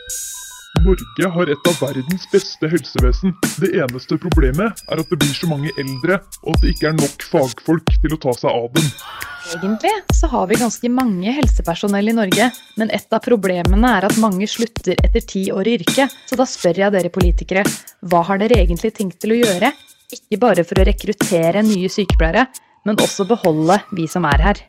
Norge har et av verdens beste helsevesen. Det eneste problemet er at det blir så mange eldre, og at det ikke er nok fagfolk til å ta seg av dem. Egentlig så har vi ganske mange helsepersonell i Norge, men et av problemene er at mange slutter etter 10 år i yrket. Så da spør jeg dere politikere, hva har dere egentlig tenkt til å gjøre? Ikke bare for å rekruttere nye sykepleiere, men også beholde vi som er her.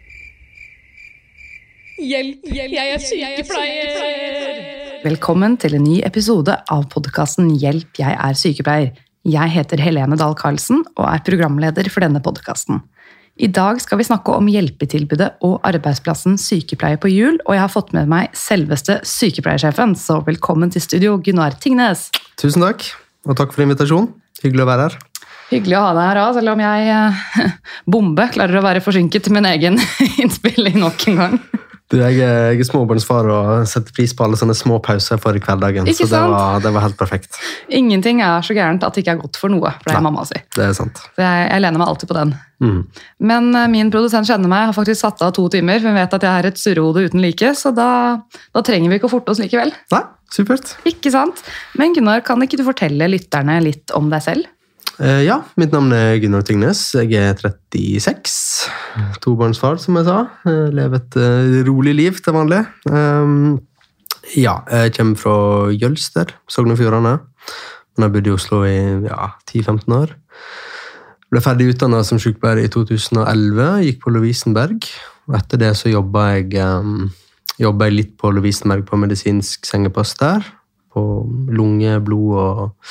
Hjelp, jeg er sykepleier! Velkommen til en ny episode av podcasten Hjelp, jeg er sykepleier. Jeg heter Helene Dahl Karlsen og er programleder for denne podcasten. I dag skal vi snakke om hjelpetilbudet og arbeidsplassen sykepleier på hjul, og jeg har fått med meg selveste sykepleiersjefen, så velkommen til studio, Gunnar Tingnes. Tusen takk, og takk for invitasjonen. Hyggelig å være her. Hyggelig å ha deg her også, selv om jeg klarer å være forsinket til min egen innspilling nok en gang. Jeg er småbarnsfar og setter pris på alle sånne små pauser for i hverdagen, ikke så det var helt perfekt. Ingenting er så gærent at det ikke er godt for noe, pleier mamma å si. Det er sant. Så jeg lener meg alltid på den. Men min produsent kjenner meg, har faktisk satt av 2 timer, for hun vet at jeg er et surrehode uten like, så da trenger vi ikke å forte oss likevel. Nei, supert. Ikke sant? Men Gunnar, kan ikke du fortelle lytterne litt om deg selv? Ja, mitt navn er Gunnar Tingnes. Jeg er 36, tobarnsfar, som jeg sa. Jeg lever et rolig liv til vanlig. Ja, jeg kommer fra Jølster, Sogn og Fjordane. Men jeg bodde i Oslo i 10-15 år. Ble ferdig utdannet som sykepleier i 2011, gikk på Lovisenberg. Og etter det så jobbet jeg litt på Lovisenberg på medisinsk sengepost der. På lunge, blod og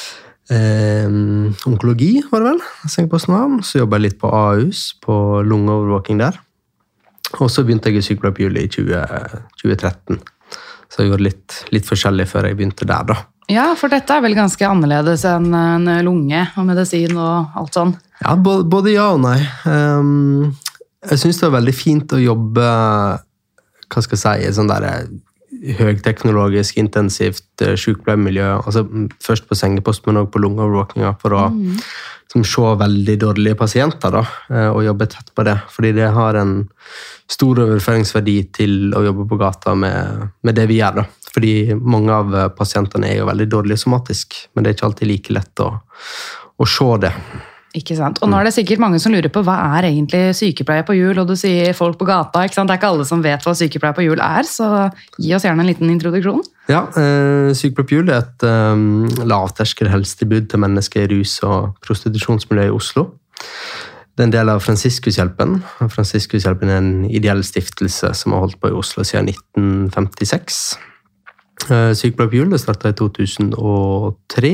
onkologi, var det vel, sengeposten var. Så jobbet jeg litt på Ahus, på lungeovervåking der. Og så begynte jeg i sykepleier på hjul i 2013. Så jeg gjorde litt forskjellig før jeg begynte der da. Ja, for dette er vel ganske annerledes enn en lunge og medisin og alt sånn? Ja, både ja og nei. Jeg synes det var veldig fint å jobbe, hva skal jeg si, sånn der høyteknologisk, intensivt sykepleiermiljø, altså først på sengepost, men også på lungeovervåkinga, for å se veldig dårlige pasienter da, og jobbe tett på det, fordi det har en stor overføringsverdi til å jobbe på gata med det vi gjør da, fordi mange av pasientene er jo veldig dårlige somatisk, men det er ikke alltid like lett å se det. Ikke sant? Og nå er det sikkert mange som lurer på hva er egentlig sykepleier på hjul, og du sier folk på gata, ikke sant? Det er ikke alle som vet hva sykepleier på hjul er, så gi oss gjerne en liten introduksjon. Ja, sykepleier på hjul er et lavterskel helsetilbud til mennesker i rus- og prostitusjonsmiljø i Oslo. Det er en del av Fransiskushjelpen. Fransiskushjelpen er en ideell stiftelse som har holdt på i Oslo siden 1956. Sykepleier på hjul det startet i 2003.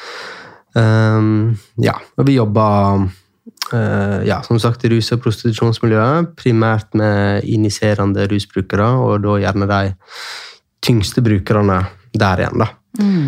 Og vi jobber som sagt i rus- og prostitusjonsmiljøet, primært med injiserende rusbrukere, og da gjerne de tyngste brukerne der igjen da.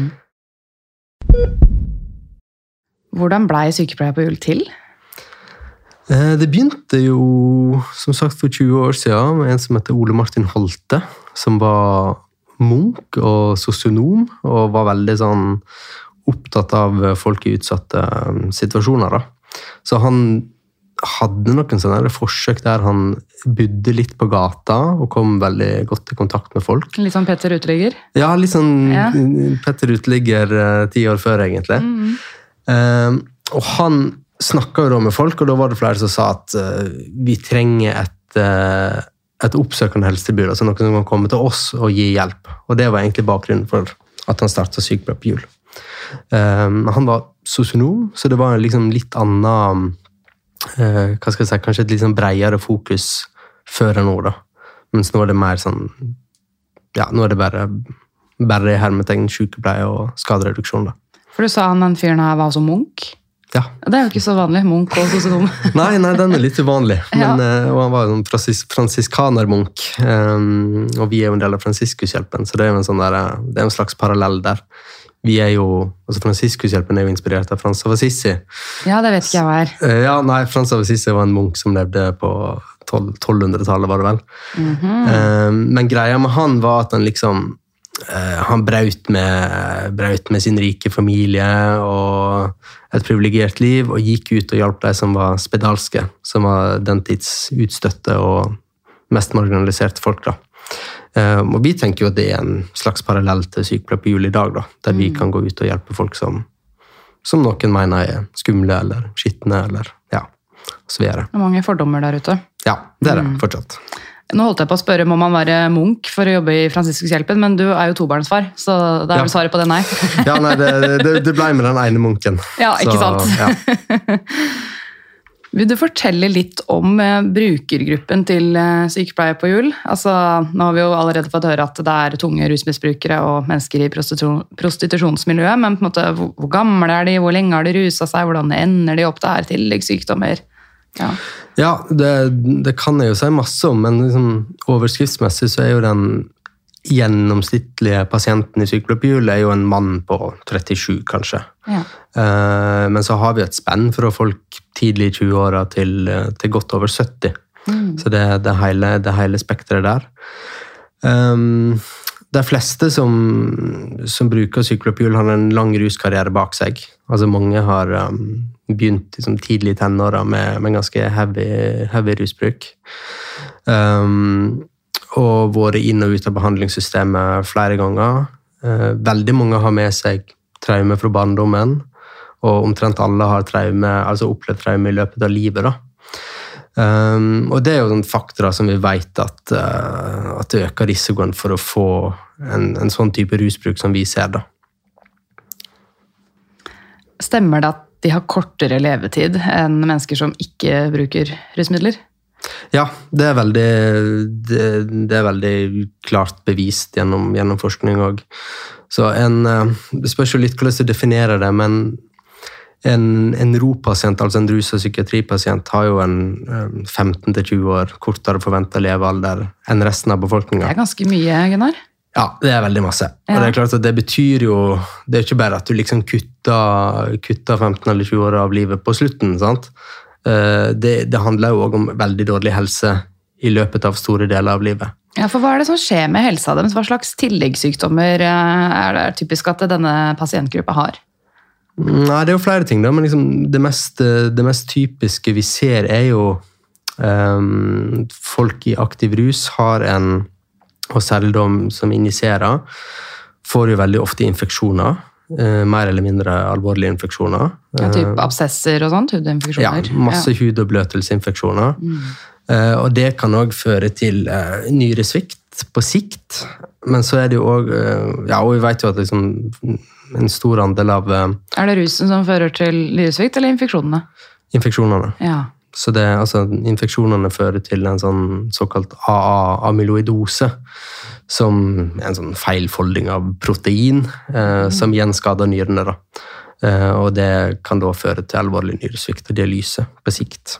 Hvordan ble sykepleier på hjul til? Det begynte jo, som sagt, for 20 år siden med en som heter Ole Martin Holte, som var munk og sosionom, og var veldig sånn opptatt av folk i utsatte situasjoner da. Så han hadde noen sånne forsøk der han bodde litt på gata og kom veldig godt i kontakt med folk. Litt sånn Petter Uteligger? Ja, litt sånn Petter Uteligger 10 år før egentlig. Og han snakket jo da med folk, og da var det flere som sa at vi trenger et oppsøkende helsetilbud, altså noen som kan komme til oss og gi hjelp. Og det var egentlig bakgrunnen for at han startet sykepleier på hjul. Han var sosionom, så det var liksom litt annet, hva skal jeg si, kanskje et litt sånn bredere fokus før enn nå da. Mens nå er det mer sånn, nå er det bare hermetegn, sykepleie og skadereduksjon da. For du sa den fyren her var som munk? Ja. Det er jo ikke så vanlig, munk og sosionom. nei, den er litt uvanlig. Men, og han var en fransiskanermunk, og vi er jo en del av Fransiskushjelpen, så det er jo en slags parallell der. Vi er jo, altså Fransiskushjelpen er jo inspirert av Frans av Assisi. Ja, det vet ikke jeg hva er. Frans av Assisi var en munk som levde på 1200-tallet, var det vel. Men greia med han var at han liksom, han braut med sin rike familie og et privilegert liv, og gikk ut og hjalp de som var spedalske, som var den tids utstøtte og mest marginaliserte folk da. Og vi tenker jo at det en slags parallell til sykepleier på hjul i dag, da, der vi kan gå ut og hjelpe folk som noen mener skumle eller skittende, eller så videre. Det mange fordommer der ute. Ja, det det fortsatt. Nå holdt jeg på å spørre, må man være munk for å jobbe i Franciscushjelpen, men du jo tobarnsfar, så det vel svaret på det nei. Ja, nei, det ble med den ene munken. Ja, ikke sant? Ja. Vil du fortelle litt om brukergruppen til sykepleier på hjul? Altså, nå har vi jo allerede fått høre at det tunge rusmisbrukere og mennesker i prostitusjonsmiljøet, men på en måte, hvor gamle de, hvor lenge har de ruset seg, hvordan ender de opp der, tilleggssykdommer? Ja, det kan jeg jo si masse om, men liksom, overskriftsmessig så jo den gjennomsnittlige pasienten i sykepleier på hjul jo en mann på 37, kanskje. Ja. Men så har vi et spenn fra folk tidlig i 20-åra til godt over 70. Så det hele spektret der. De fleste som bruker sykepleier på hjul har en lang ruskarriere bak seg. Altså mange har begynt liksom, tidlig i tenåra med ganske heavy rusbruk. Og vært inn og ut av behandlingssystemet flere ganger. Veldig mange har med seg traume fra barndommen, og omtrent alle har opplevd traume i løpet av livet. Da. Og det jo sånn faktorer som vi vet at det øker risikoen for å få en sånn type rusbruk som vi ser. Da. Stemmer det at de har kortere levetid enn mennesker som ikke bruker rusmidler? Ja, det veldig klart bevist gjennom forskning også. Så det spørs jo litt hvordan du definerer det, men en RO-pasient, altså en rus- og psykiatripasient, har jo en 15-20 år kortere forventet levealder enn resten av befolkningen. Det ganske mye, Gunnar. Ja, det veldig masse. Ja. Og det klart at det betyr jo, det ikke bare at du liksom kutter 15 eller 20 år av livet på slutten, sant? Det handler jo også om veldig dårlig helse i løpet av store deler av livet. Ja, for hva det som skjer med helsa deres? Hva slags tilleggssykdommer det typisk at denne pasientgruppa har? Nei, det jo flere ting da, men liksom det mest typiske vi ser jo folk i aktiv rus har og særlig de som injiserer, får jo veldig ofte infeksjoner, mer eller mindre alvorlige infeksjoner. Ja, typ absesser og sånt, hudinfeksjoner. Ja, masse hud- og bløtelsesinfeksjoner. Og det kan også føre til nyresvikt på sikt, men så det jo også, og vi vet jo at liksom en stor andel av... det rusen som fører til nyresvikt, eller infeksjonene? Infeksjonene. Ja. Så infeksjonene fører til en sånn såkalt AA-amyloidose, som en sånn feilfolding av protein, som gjenskader nyrene. Da. Og det kan da føre til alvorlig nyresvikt og dialyse på sikt.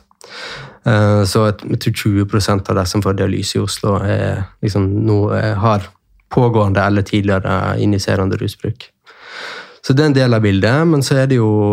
Så jeg tror 20% av de som får dialyse i Oslo liksom, har pågående eller tidligere injiserende rusbruk. Så det en del av bildet, men så det jo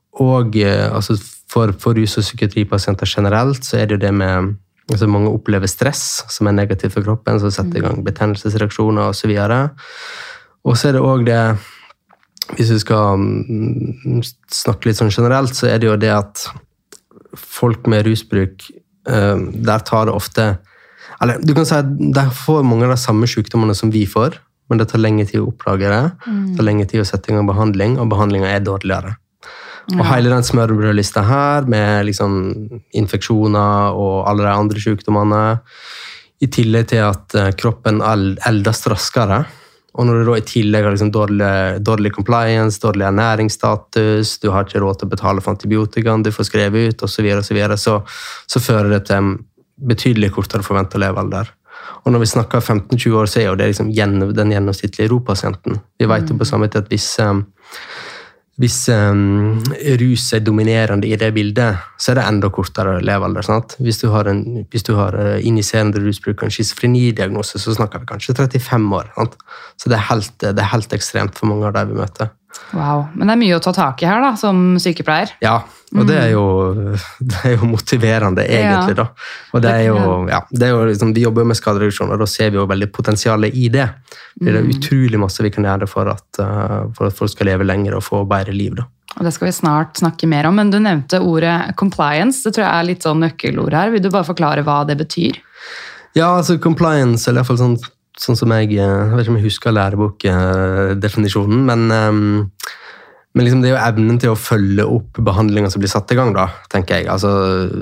også for rus- og psykiatripasienter generelt, så det jo det med altså mange opplever stress som negativt for kroppen, så setter i gang betennelsesreaksjoner og så videre. Og så det også det, hvis vi skal snakke litt sånn generelt, så det jo det at folk med rusbruk, der tar det ofte, eller du kan si at de får mange av de samme sykdommene som vi får, men det tar lenge tid å oppdage det, det tar lenge tid å sette i gang behandling, og behandlingen dårligere. Og hele den smørbrødlista her, med liksom infeksjoner og alle de andre sykdommene, i tillegg til at kroppen eldes raskere, og når du da i tillegg har liksom dårlig compliance, dårlig ernæringsstatus, du har ikke råd til å betale for antibiotika, du får skrevet ut, og så videre, så fører det til en betydelig kortere forventet levealder. Og når vi snakker 15-20 år, så jo det liksom den gjennomsnittlige RO-pasienten. Vi vet jo på samme tid at hvis rus dominerende i det bildet, så det enda kortere levealder. Sant? Hvis du har injiserende rusbruk og en schizofreni-diagnose, så snakker vi kanskje 35 år. Sant? Så det helt ekstremt for mange av de vi møter. Wow, men det mye å ta tak i her da, som sykepleier. Ja, og det jo motiverende egentlig da. Og det jo liksom, vi jobber med skadereduksjon, og da ser vi jo veldig potensialet i det. Det utrolig masse vi kan gjøre for at folk skal leve lenger og få bedre liv da. Og det skal vi snart snakke mer om, men du nevnte ordet compliance, det tror jeg litt sånn nøkkelord her. Vil du bare forklare hva det betyr? Ja, altså compliance, eller i hvert fall sånn sånn som jeg vet ikke om jeg husker lærebokdefinisjonen, men liksom det er jo evnen til å følge opp behandlingen som blir satt i gang, da, tenker jeg. Altså,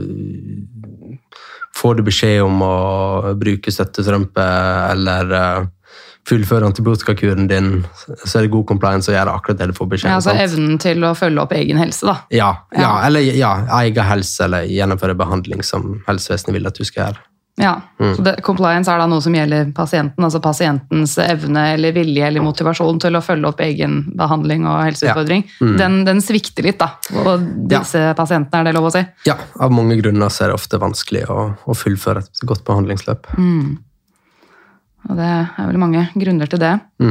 får du beskjed om å bruke støttestrømpe eller fullføre antibiotikakuren din, så er det god compliance å gjøre akkurat det du får beskjed om. Ja, altså evnen til å følge opp egen helse, da. Ja, egen helse, eller gjennomføre behandling som helsevesenet vil at du skal gjøre. Ja, så compliance er da noe som gjelder pasienten, altså pasientens evne eller vilje eller motivasjon til å følge opp egen behandling og helseutfordring. Den svikter litt, da. Og disse pasientene, er det lov å si? Ja, av mange grunner så er det ofte vanskelig å fullføre et godt behandlingsløp. Og det er vel mange grunner til det.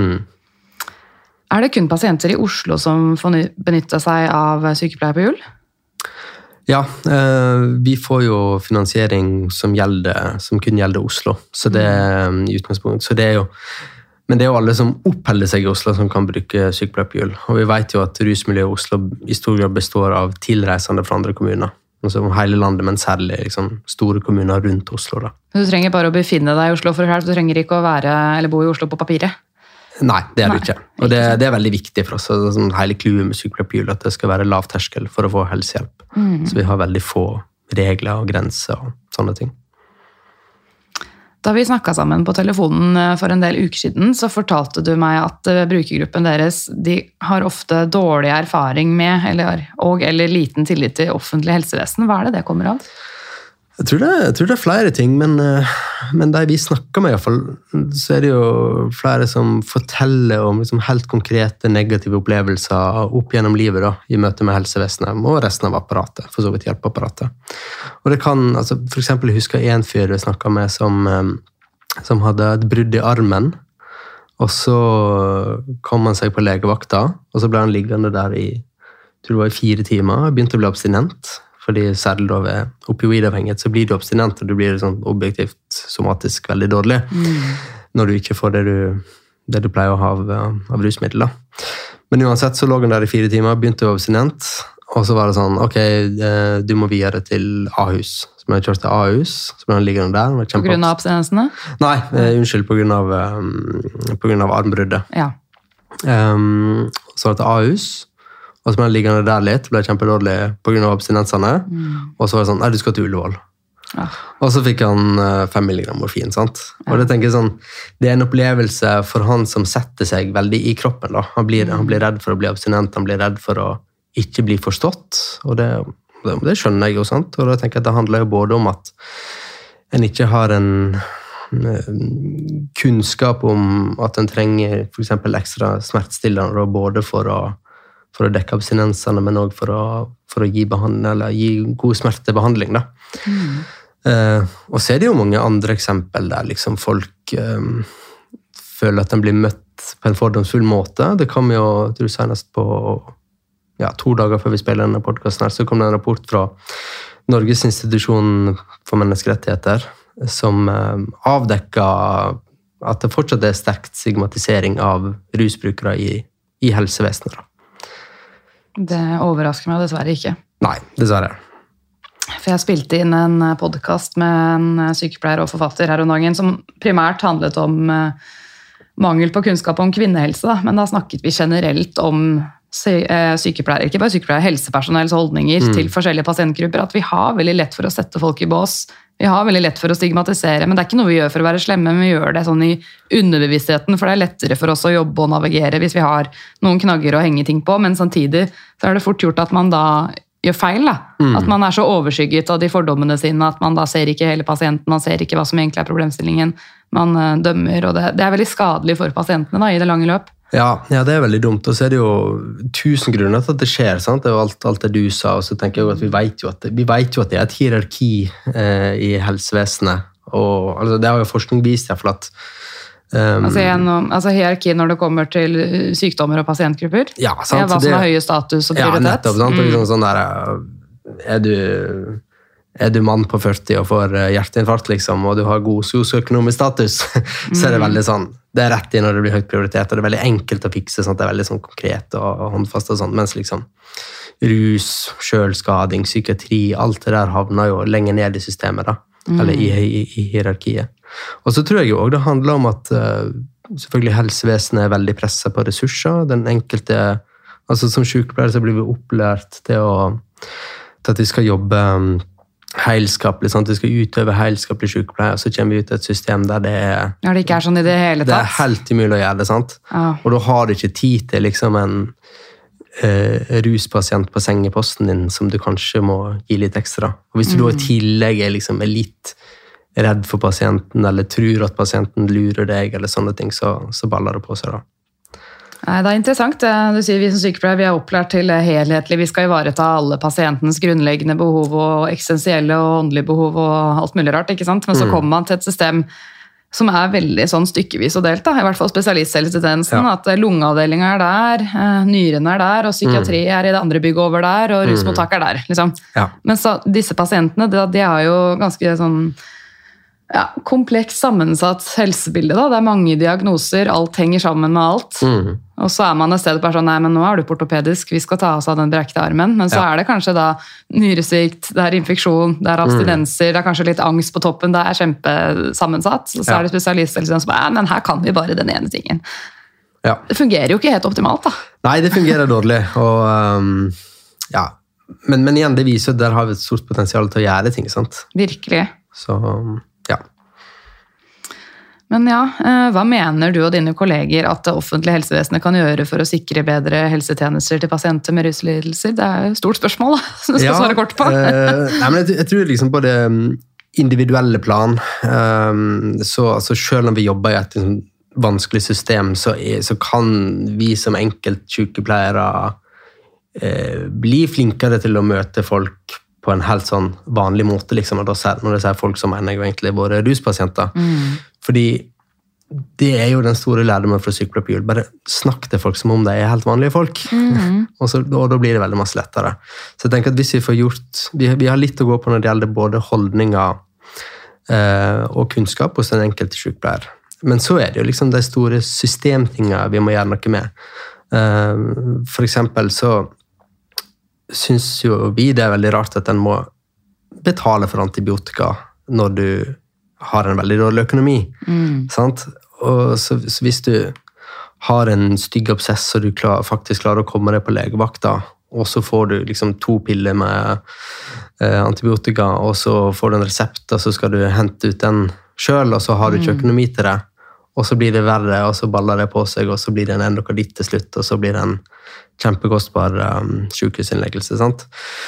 Er det kun pasienter i Oslo som får benytte seg av sykepleier på hjul? Ja, vi får jo finansiering som kun gjelder Oslo. Så det er i utgangspunkt. Så det er jo, men det er jo alle som oppholder seg i Oslo som kan bruke sykepleier på hjul. Og vi vet jo at rusmiljøet i Oslo i stor grad består av tilreisende fra andre kommuner. Altså hele landet, men særlig liksom, store kommuner rundt Oslo. Da. Du trenger bare å befinne deg i Oslo for å høre, du trenger ikke å være eller bo i Oslo på papiret? Nei, det er det ikke. Og det er veldig viktig for oss. Sånn, hele clouet med sykepleier på hjul, at det skal være lav terskel for å få helsehjelp. Så vi har veldig få regler og grenser og sånne ting. Da vi snakket sammen på telefonen for en del uker siden, så fortalte du meg at brukergruppen deres de har ofte dårlig erfaring med eller liten tillit til offentlig helsevesen. Hva er det kommer av? Jeg tror det er flere ting, men de vi snakker med i hvert fall, så er det jo flere som forteller om liksom helt konkrete negative opplevelser opp gjennom livet da, i møte med helsevesenet og resten av apparatet, for så vidt hjelpeapparatet. Og det kan, altså, for eksempel, jeg husker en fyr vi snakket med som hadde et brudd i armen, og så kom han seg på legevakta, og så ble han liggende der i 4 timer, begynte å bli abstinent, fordi særlig da ved opioidavhengighet så blir du abstinent, og du blir sånn objektivt somatisk veldig dårlig når du ikke får det du pleier å ha av rusmidler. Men uansett så lå han der i 4 timer, begynte å være abstinent, og så var det sånn, ok, du må videre til Ahus. Så ble han kjørt til Ahus, så ble han liggende der. På grunn av abstinensene? Nei, unnskyld, på grunn av armbruddet. Ja. Så var det til Ahus, og så ble han liggende der litt, ble kjempedårlig på grunn av abstinensene, og så var det sånn, nei, du skal til Ullevål. Ja. Og så fikk han 5 milligram morfin, sant? Og det tenker jeg sånn, det er en opplevelse for han som setter seg veldig i kroppen, da. Han blir redd for å bli abstinent, han blir redd for å ikke bli forstått, og det skjønner jeg jo, sant? Og da tenker jeg at det handler jo både om at en ikke har en kunnskap om at en trenger for eksempel ekstra smertestillende, både for å dekke abstinensene, men også for å gi god smertebehandling. Da. Og så er det jo mange andre eksempel der liksom folk føler at de blir møtt på en fordomsfull måte. Det kom jo, tror jeg, senest på 2 dager før vi spiller denne podcasten her, så kom det en rapport fra Norges institusjon for menneskerettigheter som avdekket at det fortsatt er sterkt stigmatisering av rusbrukere i helsevesenet. Da. Det overrasker meg dessverre ikke. Nei, dessverre. For jeg spilte inn en podcast med en sykepleier og forfatter her om dagen, som primært handlet om mangel på kunnskap om kvinnehelse, da. Men da snakket vi generelt om sykepleiere, ikke bare sykepleiere, helsepersonells holdninger til forskjellige pasientgrupper, at vi har veldig lett for å sette folk i bås. Vi har veldig lett for å stigmatisere, men det er ikke noe vi gjør for å være slemme, men vi gjør det sånn i underbevisstheten, for det er lettere for oss å jobbe og navigere hvis vi har noen knagger å henge ting på, men samtidig så er det fort gjort at man da gjør feil, da. At man er så overskygget av de fordommene sine, at man da ser ikke hele pasienten, man ser ikke hva som egentlig er problemstillingen, man dømmer, og det er veldig skadelig for pasientene da, i det lange løp. Ja, det er veldig dumt, og så er det jo 1000 grunner til at det skjer, sant? Det er jo alt det du sa, og så tenker jeg jo at vi vet jo at det er et hierarki i helsevesenet, og altså, det har jo forskning vist i hvert fall at altså hierarki når det kommer til sykdommer og pasientgrupper? Ja, sant. Hva som har høye status og prioritet? Ja, nettopp, sant? Og liksom sånn der, er du mann på 40 og får hjerteinfarkt, liksom, og du har god sosioøkonomisk status, så er det veldig sånn, det er rett i når det blir høyt prioritet, og det er veldig enkelt å fikse, sånn, det er veldig sånn konkret og håndfast og sånn, mens liksom rus, selvskading, psykiatri, alt det der havner jo lenger ned i systemet da, eller i hierarkiet. Og så tror jeg jo også det handler om at selvfølgelig helsevesenet er veldig presset på ressurser. Den enkelte, altså som sykepleier så blir vi opplært til at vi skal jobbe heilskapelig, sant? Vi skal utøve heilskapelig sykepleie, og så kommer vi ut til et system der det det ikke sånn i det hele tatt. Det helt umulig å gjøre det, sant? Ja. Og da har du ikke tid til liksom en ruspasient på sengeposten din som du kanskje må gi litt ekstra. Og hvis du da i tillegg liksom er litt redd for pasienten, eller tror at pasienten lurer deg, eller sånne ting, så baller det på seg da. Nei, det er interessant. Du sier vi som sykepleiere vi er opplært til helhetlig. Vi skal ivareta alle pasientens grunnleggende behov og eksistensielle og åndelige behov og alt mulig rart, ikke sant? Men så kommer man til et system som er veldig sånn stykkevis og delt, da. I hvert fall spesialisthelsetjenesten, at lungeavdelingen er der, nyrene er der, og psykiatri er i det andre bygget over der, og rusmottak er der, liksom. Ja. Men så, disse pasientene, de har jo ganske sånn kompleks sammensatt helsebilde. Da. Det er mange diagnoser, alt henger sammen med alt. Og så er man i stedet bare sånn, nei, men nå er du på ortopedisk, vi skal ta oss av den brekte armen. Men så er det kanskje da nyresvikt, det er infeksjon, det er abstinenser, det er kanskje litt angst på toppen, det er kjempesammensatt. Så er det spesialisthelsetjenesten som bare, men her kan vi bare den ene tingen. Ja. Det fungerer jo ikke helt optimalt, da. Nei, det fungerer dårlig. Og men igjen, det viser at der har vi et stort potensial til å gjøre ting, sant? Virkelig. Så Men hva mener du og dine kolleger at det offentlige helsevesenet kan gjøre for å sikre bedre helsetjenester til pasienter med ruslidelser? Det er jo et stort spørsmål, da, som du skal svare kort på. Nei, men jeg tror liksom på det individuelle plan, så altså selv om vi jobber i et vanskelig system, så kan vi som enkeltsykepleiere bli flinkere til å møte folk på en helt sånn vanlig måte, liksom, og når det sier folk som mener jo egentlig våre ruspasienter. Fordi det er jo den store lærdommen fra sykepleier på jul. Bare snakk til folk som om de er helt vanlige folk. Og da blir det veldig masse lettere. Så jeg tenker at hvis vi får gjort, vi har litt å gå på når det gjelder både holdninger og kunnskap hos den enkelte sykepleier. Men så er det jo liksom de store systemtingene vi må gjøre noe med. For eksempel så synes jo vi det er veldig rart at en må betale for antibiotika når du har en veldig dårlig økonomi. Sant? Og så hvis du har en stygg obsess og du faktisk klarer å komme deg på legevakta, og så får du liksom 2 piller med antibiotika, og så får du en resept, og så skal du hente ut den selv, og så har du ikke økonomi til det. Og så blir det verre, og så baller det på seg, og så blir det en endokardit til slutt, og så blir det en kjempekostbar sykehusinnleggelse, sant?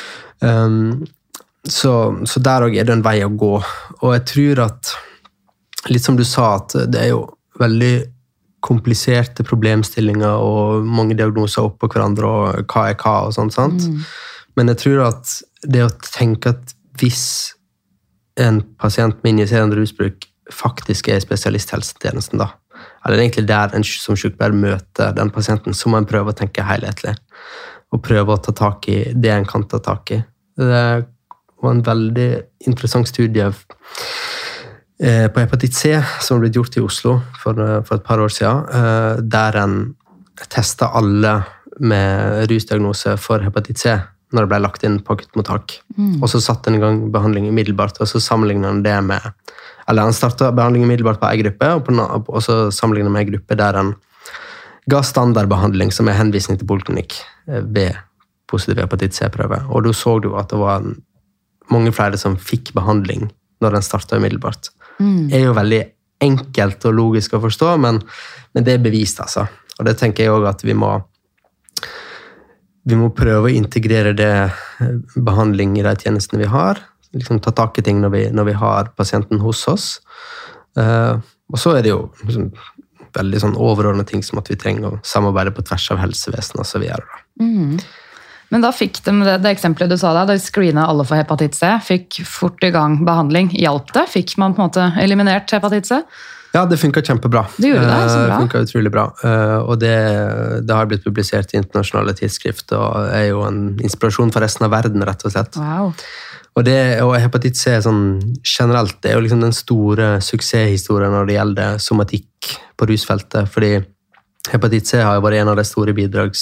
Så der også er det en vei å gå. Og jeg tror at, litt som du sa, at det er jo veldig kompliserte problemstillinger, og mange diagnoser oppå hverandre, og hva er hva, og sånt, sant? Men jeg tror at det å tenke at hvis en pasient med injiserende rusbruk faktisk er spesialisthelsetjenesten da, eller egentlig der en som sykepleier møter den pasienten, så må en prøve å tenke helhetlig, og prøve å ta tak i det en kan ta tak i. Det var en veldig interessant studie på hepatitt C, som ble gjort i Oslo for et par år siden, der en testet alle med rusdiagnose for hepatitt C, når det ble lagt inn på akuttmottak. Og så satte en i gang behandling umiddelbart, og så sammenlignet han det med, eller han startet behandling umiddelbart på en gruppe, og så sammenlignet med en gruppe der han ga standardbehandling, som er henvisning til poliklinikk ved positiv hepatitt C-prøve. Og da så du at det var mange flere som fikk behandling når den startet umiddelbart. Det er jo veldig enkelt og logisk å forstå, men det er bevist, altså. Og det tenker jeg også at vi må prøve å integrere det behandling i de tjenestene vi har, liksom ta tak i ting når vi har pasienten hos oss. Og så er det jo liksom, veldig sånn overordnede ting som at vi trenger å samarbeide på tvers av helsevesenet og så videre. Men da fikk de det eksempelet du sa da screenet alle for hepatitt C, fikk fort i gang behandling. Hjalp det? Fikk man på en måte eliminert hepatitt C? Ja, det funket kjempebra. Det gjorde det, så bra. Det funket utrolig bra. Og det har blitt publisert i internasjonale tidsskrift, og er jo en inspirasjon for resten av verden, rett og slett. Wow. Og hepatitt C sånn, generelt, det er jo liksom den store suksesshistorien når det gjelder somatikk på rusfeltet, fordi hepatitt C har jo vært en av de store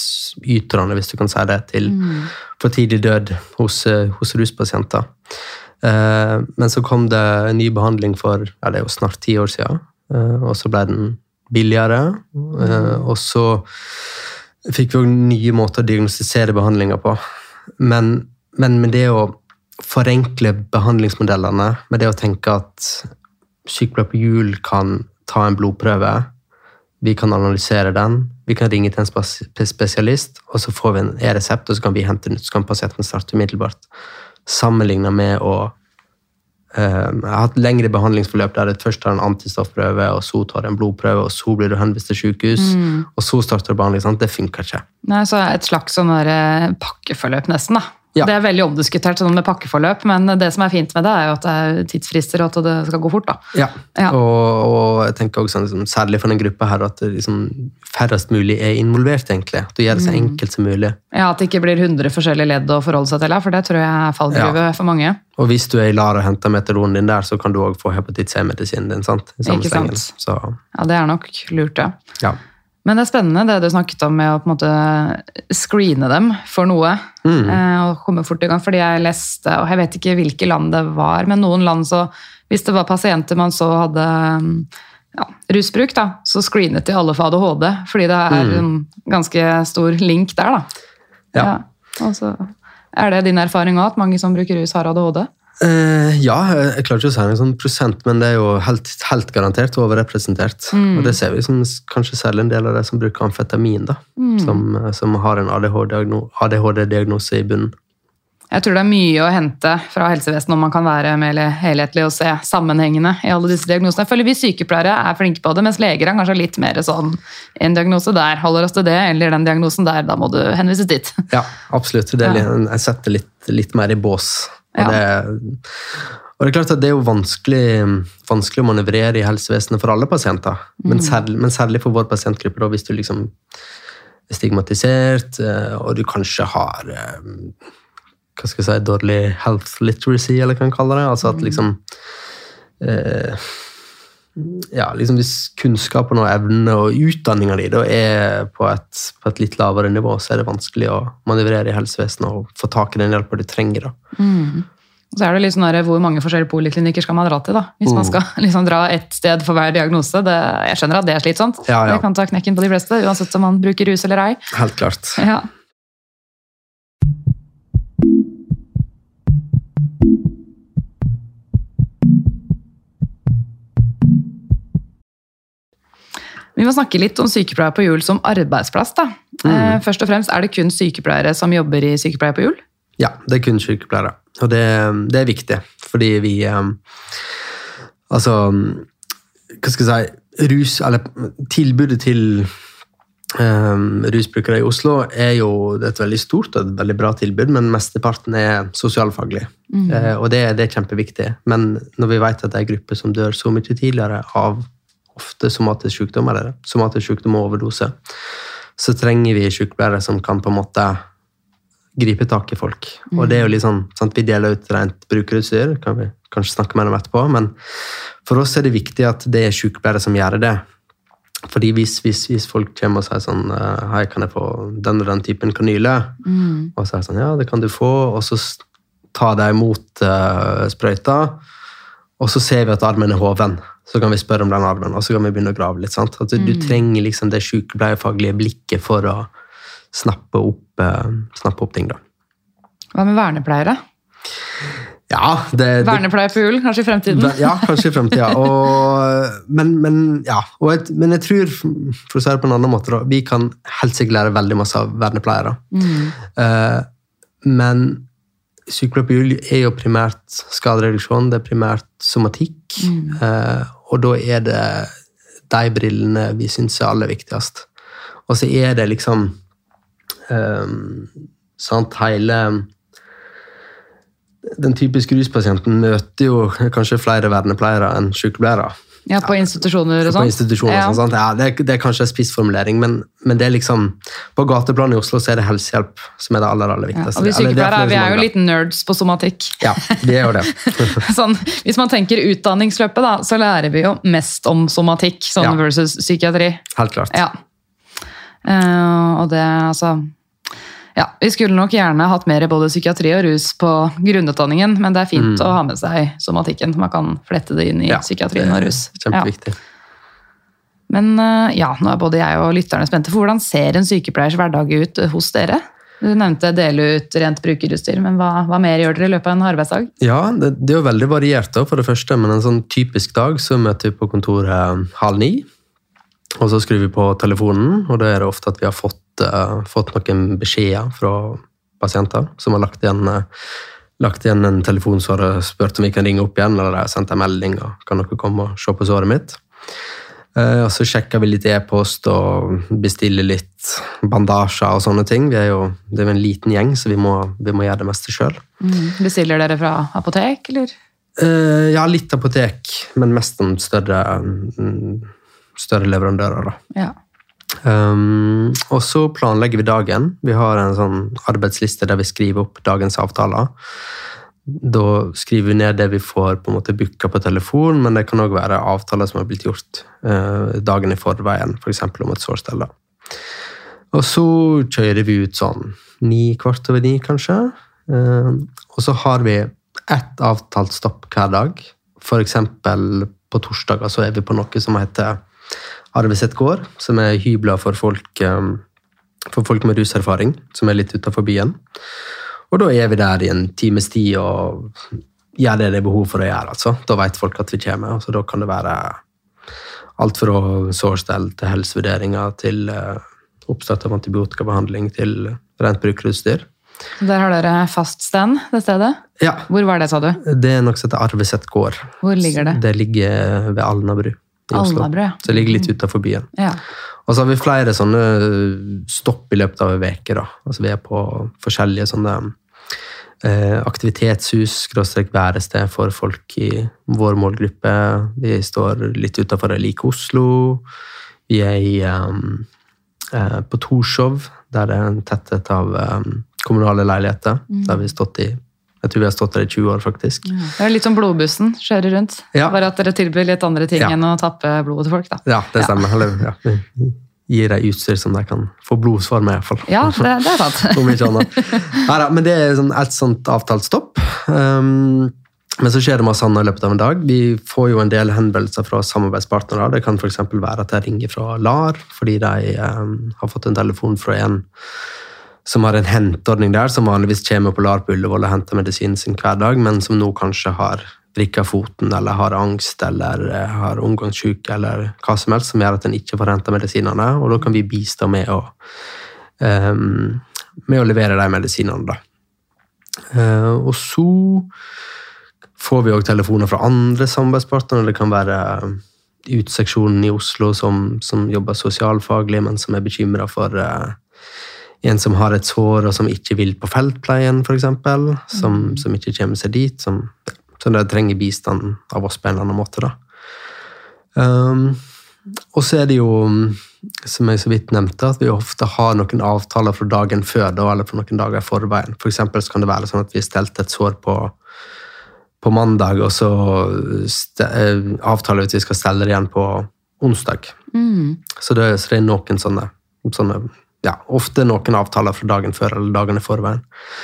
bidragsyterne, hvis du kan si det, til for tidlig død hos ruspasienter. Men så kom det en ny behandling for, det er jo snart 10 år siden, og så ble den billigere, og så fikk vi jo nye måter å diagnostisere behandlinger på. Men med det å forenkle behandlingsmodellene, med det å tenke at sykepleier på hjul kan ta en blodprøve, vi kan analysere den, vi kan ringe til en spesialist, og så får vi en e-resept, og så kan vi hente den ut, så kan pasienten starte umiddelbart. Sammenlignet med å jeg har hatt lengre behandlingsforløp der det først tar en antistoffprøve, og så tar en blodprøve, og så blir du henvist til sykehus, og så starter behandling. Sant? Det funker ikke. Nei, så et slags sånn der pakkeforløp nesten, da. Ja. Det er veldig omdiskutert sånn med pakkeforløp, men det som er fint med det er jo at det er tidsfrister, og at det skal gå fort, da. Ja. Og jeg tenker også sånn, særlig for den gruppa her, at det liksom færrest mulig er involvert, egentlig. At du gjør det så enkelt som mulig. Ja, at det ikke blir 100 forskjellige ledd å forholde seg til, for det tror jeg er fallgruve for mange. Og hvis du er i LAR og henter meteoronen din der, så kan du også få hepatitt C-medisinen din, sant? I samme slengen. Så. Ja, det er nok lurt, ja. Men det er spennende det du snakket om med å på en måte screene dem for noe, og komme fort i gang, fordi jeg leste, og jeg vet ikke hvilke land det var, men noen land så, hvis det var pasienter man så hadde rusbruk, da, så screenet de alle for ADHD, fordi det er en ganske stor link der, da. Ja. Og så er det din erfaring også, at mange som bruker rus har ADHD? Ja, jeg klarer ikke å si en sånn prosent, men det er jo helt garantert overrepresentert. Og det ser vi som kanskje særlig en del av det som bruker amfetamin, da, som har en ADHD-diagnose i bunnen. Jeg tror det er mye å hente fra helsevesenet om man kan være mer helhetlig og se sammenhengene i alle disse diagnosene. Jeg føler vi sykepleiere er flinke på det, mens leger er kanskje litt mer sånn, en diagnose der holder oss til det, eller den diagnosen der, da må du henvises dit. Ja, absolutt. Jeg setter litt mer i bås. Og det er klart at det er jo vanskelig å manøvrere i helsevesenet for alle pasienter, men særlig for vår pasientgruppe, da, hvis du liksom er stigmatisert, og du kanskje har hva skal jeg si, dårlig health literacy, eller hva man kaller det, altså at liksom liksom hvis kunnskapen og evnene og utdanningen din da er på et litt lavere nivå, så er det vanskelig å manøvrere i helsevesenet og få tak i den hjelpen du trenger. Da. Så er det litt sånn der, hvor mange forskjellige poliklinikker skal man dra til, da? Hvis man skal liksom dra ett sted for hver diagnose. Jeg skjønner at det er slitsomt. Ja. Det kan ta knekken på de fleste, uansett om man bruker rus eller ei. Helt klart. Ja. Vi må snakke litt om sykepleier på hjul som arbeidsplass, da. Først og fremst, er det kun sykepleiere som jobber i sykepleier på hjul? Ja, det er kun sykepleiere. Og det er viktig, fordi vi altså, hva skal jeg si, tilbudet til rusbrukere i Oslo er jo et veldig stort og et veldig bra tilbud, men mesteparten er sosialfaglig. Og det er kjempeviktig. Men når vi vet at det er grupper som dør så mye tidligere av ofte somatisk sykdom, eller somatisk sykdom og overdose, så trenger vi sykepleiere som kan på en måte gripe tak i folk. Og det er jo litt sånn, vi deler ut rent brukerutstyr, kan vi kanskje snakke mer om etterpå, men for oss er det viktig at det er sykepleiere som gjør det. Fordi hvis folk kommer og sier sånn, hei, kan jeg få den og den typen kanyle? Og så er det sånn, ja, det kan du få, og så tar de imot sprøyta, og så ser vi at armen er hoven. Så kan vi spørre om den armen, og så kan vi begynne å grave litt. Sant? At du trenger liksom det sykepleierfaglige blikket for å snappe opp ting. Da. Hva med vernepleiere? Ja, vernepleier på hjul, kanskje i fremtiden? Ja, kanskje i fremtiden. Men jeg tror, for å si det på en annen måte, da, vi kan helt sikkert lære veldig masse av vernepleiere. Men sykepleier på hjul er jo primært skadereduksjon, det er primært somatikk, og da er det de brillene vi synes er aller viktigst. Og så er det liksom hele den typiske ruspasienten møter jo kanskje flere vernepleiere enn sykepleiere. Ja, på institusjoner og sånt. På institusjoner og sånt. Ja, det er kanskje en spissformulering, men det er liksom, på gateplan i Oslo så er det helsehjelp som er det aller viktigste. Ja, og vi sykepleiere, vi er jo litt nerds på somatikk. Ja, vi er jo det. Sånn, hvis man tenker utdanningsløpet da, så lærer vi jo mest om somatikk, sånn versus psykiatri. Helt klart. Ja. Og det, altså, Ja, vi skulle nok gjerne hatt mer både psykiatri og rus på grunnutdanningen, men det er fint å ha med seg somatikken. Man kan flette det inn i psykiatrien og rus. Kjempeviktig. Ja. Men ja, nå er både jeg og lytterne spente for hvordan ser en sykepleiers hverdag ut hos dere? Du nevnte dele ut rent brukerutstyr, men hva mer gjør dere i løpet av en arbeidsdag? Ja, det er jo veldig variert da, for det første, men en sånn typisk dag så møter vi på kontoret 8:30, og så skrur vi på telefonen, og det er det ofte at vi har fått noen beskjeder fra pasienter som har lagt igjen en telefonsvar og spurt om vi kan ringe opp igjen, eller har sendt en melding og kan dere komme og se på såret mitt. Og så sjekker vi litt e-post og bestiller litt bandasjer og sånne ting. Det er jo en liten gjeng, så vi må gjøre det meste selv. Bestiller dere fra apotek, eller? Ja, litt apotek, men mest om større leverandører da. Ja. Og så planlegger vi dagen. Vi har en sånn arbeidsliste der vi skriver opp dagens avtaler. Da skriver vi ned det vi får på en måte booka på telefon, men det kan også være avtaler som har blitt gjort dagen i forveien, for eksempel om et sårstell. Og så kjører vi ut sånn 9:15 kanskje. Og så har vi ett avtalt stopp hver dag. For eksempel på torsdager så er vi på noe som heter Arveset gård, som er hybler for folk med ruserfaring, som er litt utenfor byen. Og da er vi der i en times tid og gjør det er behov for å gjøre. Altså. Da vet folk at vi kommer, og så da kan det være alt fra sårstell til helsevurderinger til oppstart av antibiotikabehandling til rent brukerutstyr. Der har dere fast stand, det stedet? Ja. Hvor var det, sa du? Det er noe som heter Arveset gård. Hvor ligger det? Det ligger ved Alnabru i Oslo. Alnabru, ja. Så det ligger litt utenfor byen. Ja. Og så har vi flere sånne stopp i løpet av en veke da. Altså vi er på forskjellige sånne aktivitetshus, værested for folk i vår målgruppe. Vi står litt utenfor Like Oslo. Vi er på Torshov, der det er en tetthet av kommunale leiligheter. Der har vi stått jeg tror vi har stått der i 20 år, faktisk. Ja. Det er litt som blodbussen, kjører rundt. Ja. Bare at dere tilbyr litt andre ting enn å tappe blodet til folk, da. Ja, det stemmer. Ja. Gir deg utstyr som de kan få blodsvar med, i hvert fall. Ja, det er sant. Om ikke annet. Neida, men det er et sånt avtalt stopp. Men så skjer det masse annet i løpet av en dag. Vi får jo en del henvendelser fra samarbeidspartnere. Det kan for eksempel være at jeg ringer fra LAR, fordi de har fått en telefon fra en som har en hentordning der, som vanligvis kommer på LAR på Ullevål og henter medisinen sin hver dag, men som nå kanskje har vrikket foten, eller har angst, eller har omgangssyke, eller hva som helst, som gjør at den ikke får hentet medisinene, og da kan vi bistå med å levere de medisinene. Da. Og så får vi også telefoner fra andre samarbeidspartnere. Det kan være utseksjonen i Oslo som jobber sosialfaglig, men som er bekymret for en som har et sår og som ikke vil på feltpleien, for eksempel, som ikke kommer seg dit, som de trenger bistand av oss på en eller annen måte. Da. Og så er det jo, som jeg så vidt nevnte, at vi ofte har noen avtaler fra dagen før, da, eller fra noen dager i forveien. For eksempel så kan det være sånn at vi stelte et sår på mandag, og så avtaler vi at vi skal stelle det igjen på onsdag. Så det er noen sånne ofte noen avtaler fra dagen før eller dagen i forveien.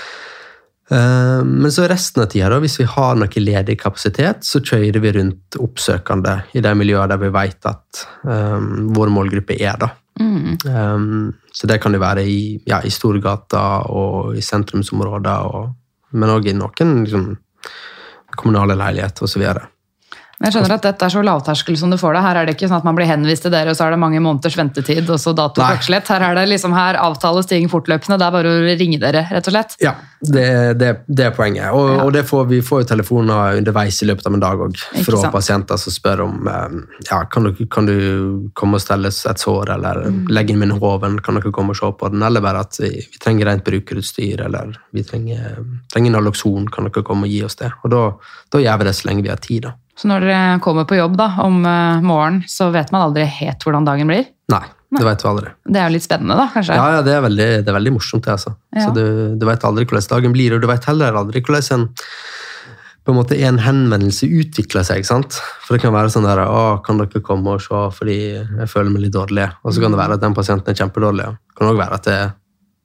Men så resten av tiden, hvis vi har noe ledig kapasitet, så kjører vi rundt oppsøkende i de miljøene der vi vet at vår målgruppe er. Da. Så det kan det være i Storgata og i sentrumsområder, men også i noen kommunale leiligheter og så videre. Jeg skjønner at dette er så lavterskel som du får det. Her er det ikke sånn at man blir henvist til dere, og så er det mange måneders ventetid, og så datoklokkeslett. Her er det liksom avtales ting fortløpende. Det er bare å ringe dere, rett og slett. Ja, det er poenget. Og vi får jo telefoner underveis i løpet av en dag også, fra pasienter som spør om kan du komme og stelle et sår, eller legge inn min hoven, kan dere komme og se på den, eller bare at vi trenger rent brukerutstyr, eller vi trenger naloxon, kan dere komme og gi oss det. Og da gjør vi det så lenge vi har tid, da. Så når dere kommer på jobb da, om morgenen, så vet man aldri helt hvordan dagen blir? Nei, det vet du aldri. Det er jo litt spennende da, kanskje? Ja, det er veldig morsomt det, altså. Ja. Så du vet aldri hvordan dagen blir, og du vet heller aldri hvordan en henvendelse utvikler seg, ikke sant? For det kan være sånn der, kan dere komme og se, fordi jeg føler meg litt dårlig, og så kan det være at den pasienten er kjempedårlig. Det kan også være at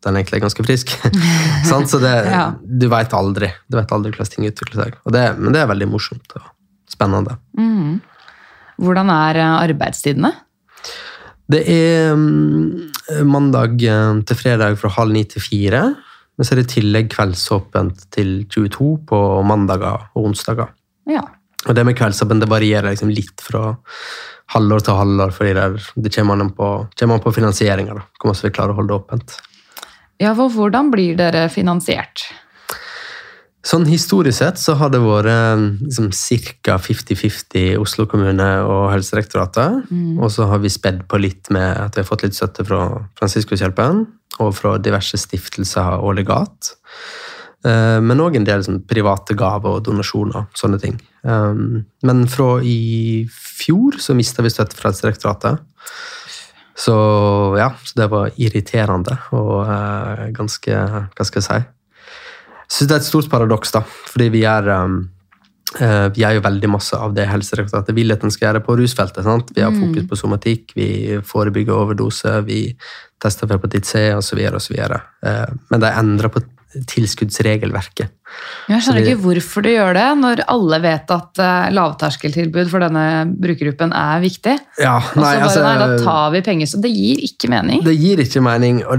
den egentlig er ganske frisk. Sant? Så du vet aldri hvordan ting utvikler seg. Men det er veldig morsomt og spennende. Hvordan er arbeidstidene? Det er mandag til fredag fra 8:30 til 4, men så er det i tillegg kveldsåpent til 22 på mandager og onsdager. Ja. Og det med kveldsåpent, det varierer liksom litt fra halvår til halvår, fordi det kommer an på finansieringen, hvor man skal klare å holde det åpent. Ja, hvordan blir dere finansiert? Sånn historisk sett så har det vært liksom, cirka 50-50 Oslo kommune og Helsedirektoratet, og så har vi spedd på litt med at vi har fått litt støtte fra Fransiskushjelpen, og fra diverse stiftelser og legat. Men også en del sånn, private gaver og donasjoner, sånne ting. Men fra i fjor så mistet vi støtte fra Helsedirektoratet. Så det var irriterende og ganske, hva skal jeg si? Jeg synes det er et stort paradoks da, fordi vi gjør jo veldig masse av det Helsedirektoratet vil at den skal gjøre på rusfeltet. Sant? Vi har fokus på somatikk, vi forebygger overdose, vi tester for hepatitt C og så videre. Men de endrer på tilskuddsregelverket. Jeg skjønner ikke hvorfor du gjør det, når alle vet at lavterskeltilbud for denne brukergruppen er viktig. Ja, da tar vi penger, så det gir ikke mening. Det gir ikke mening, og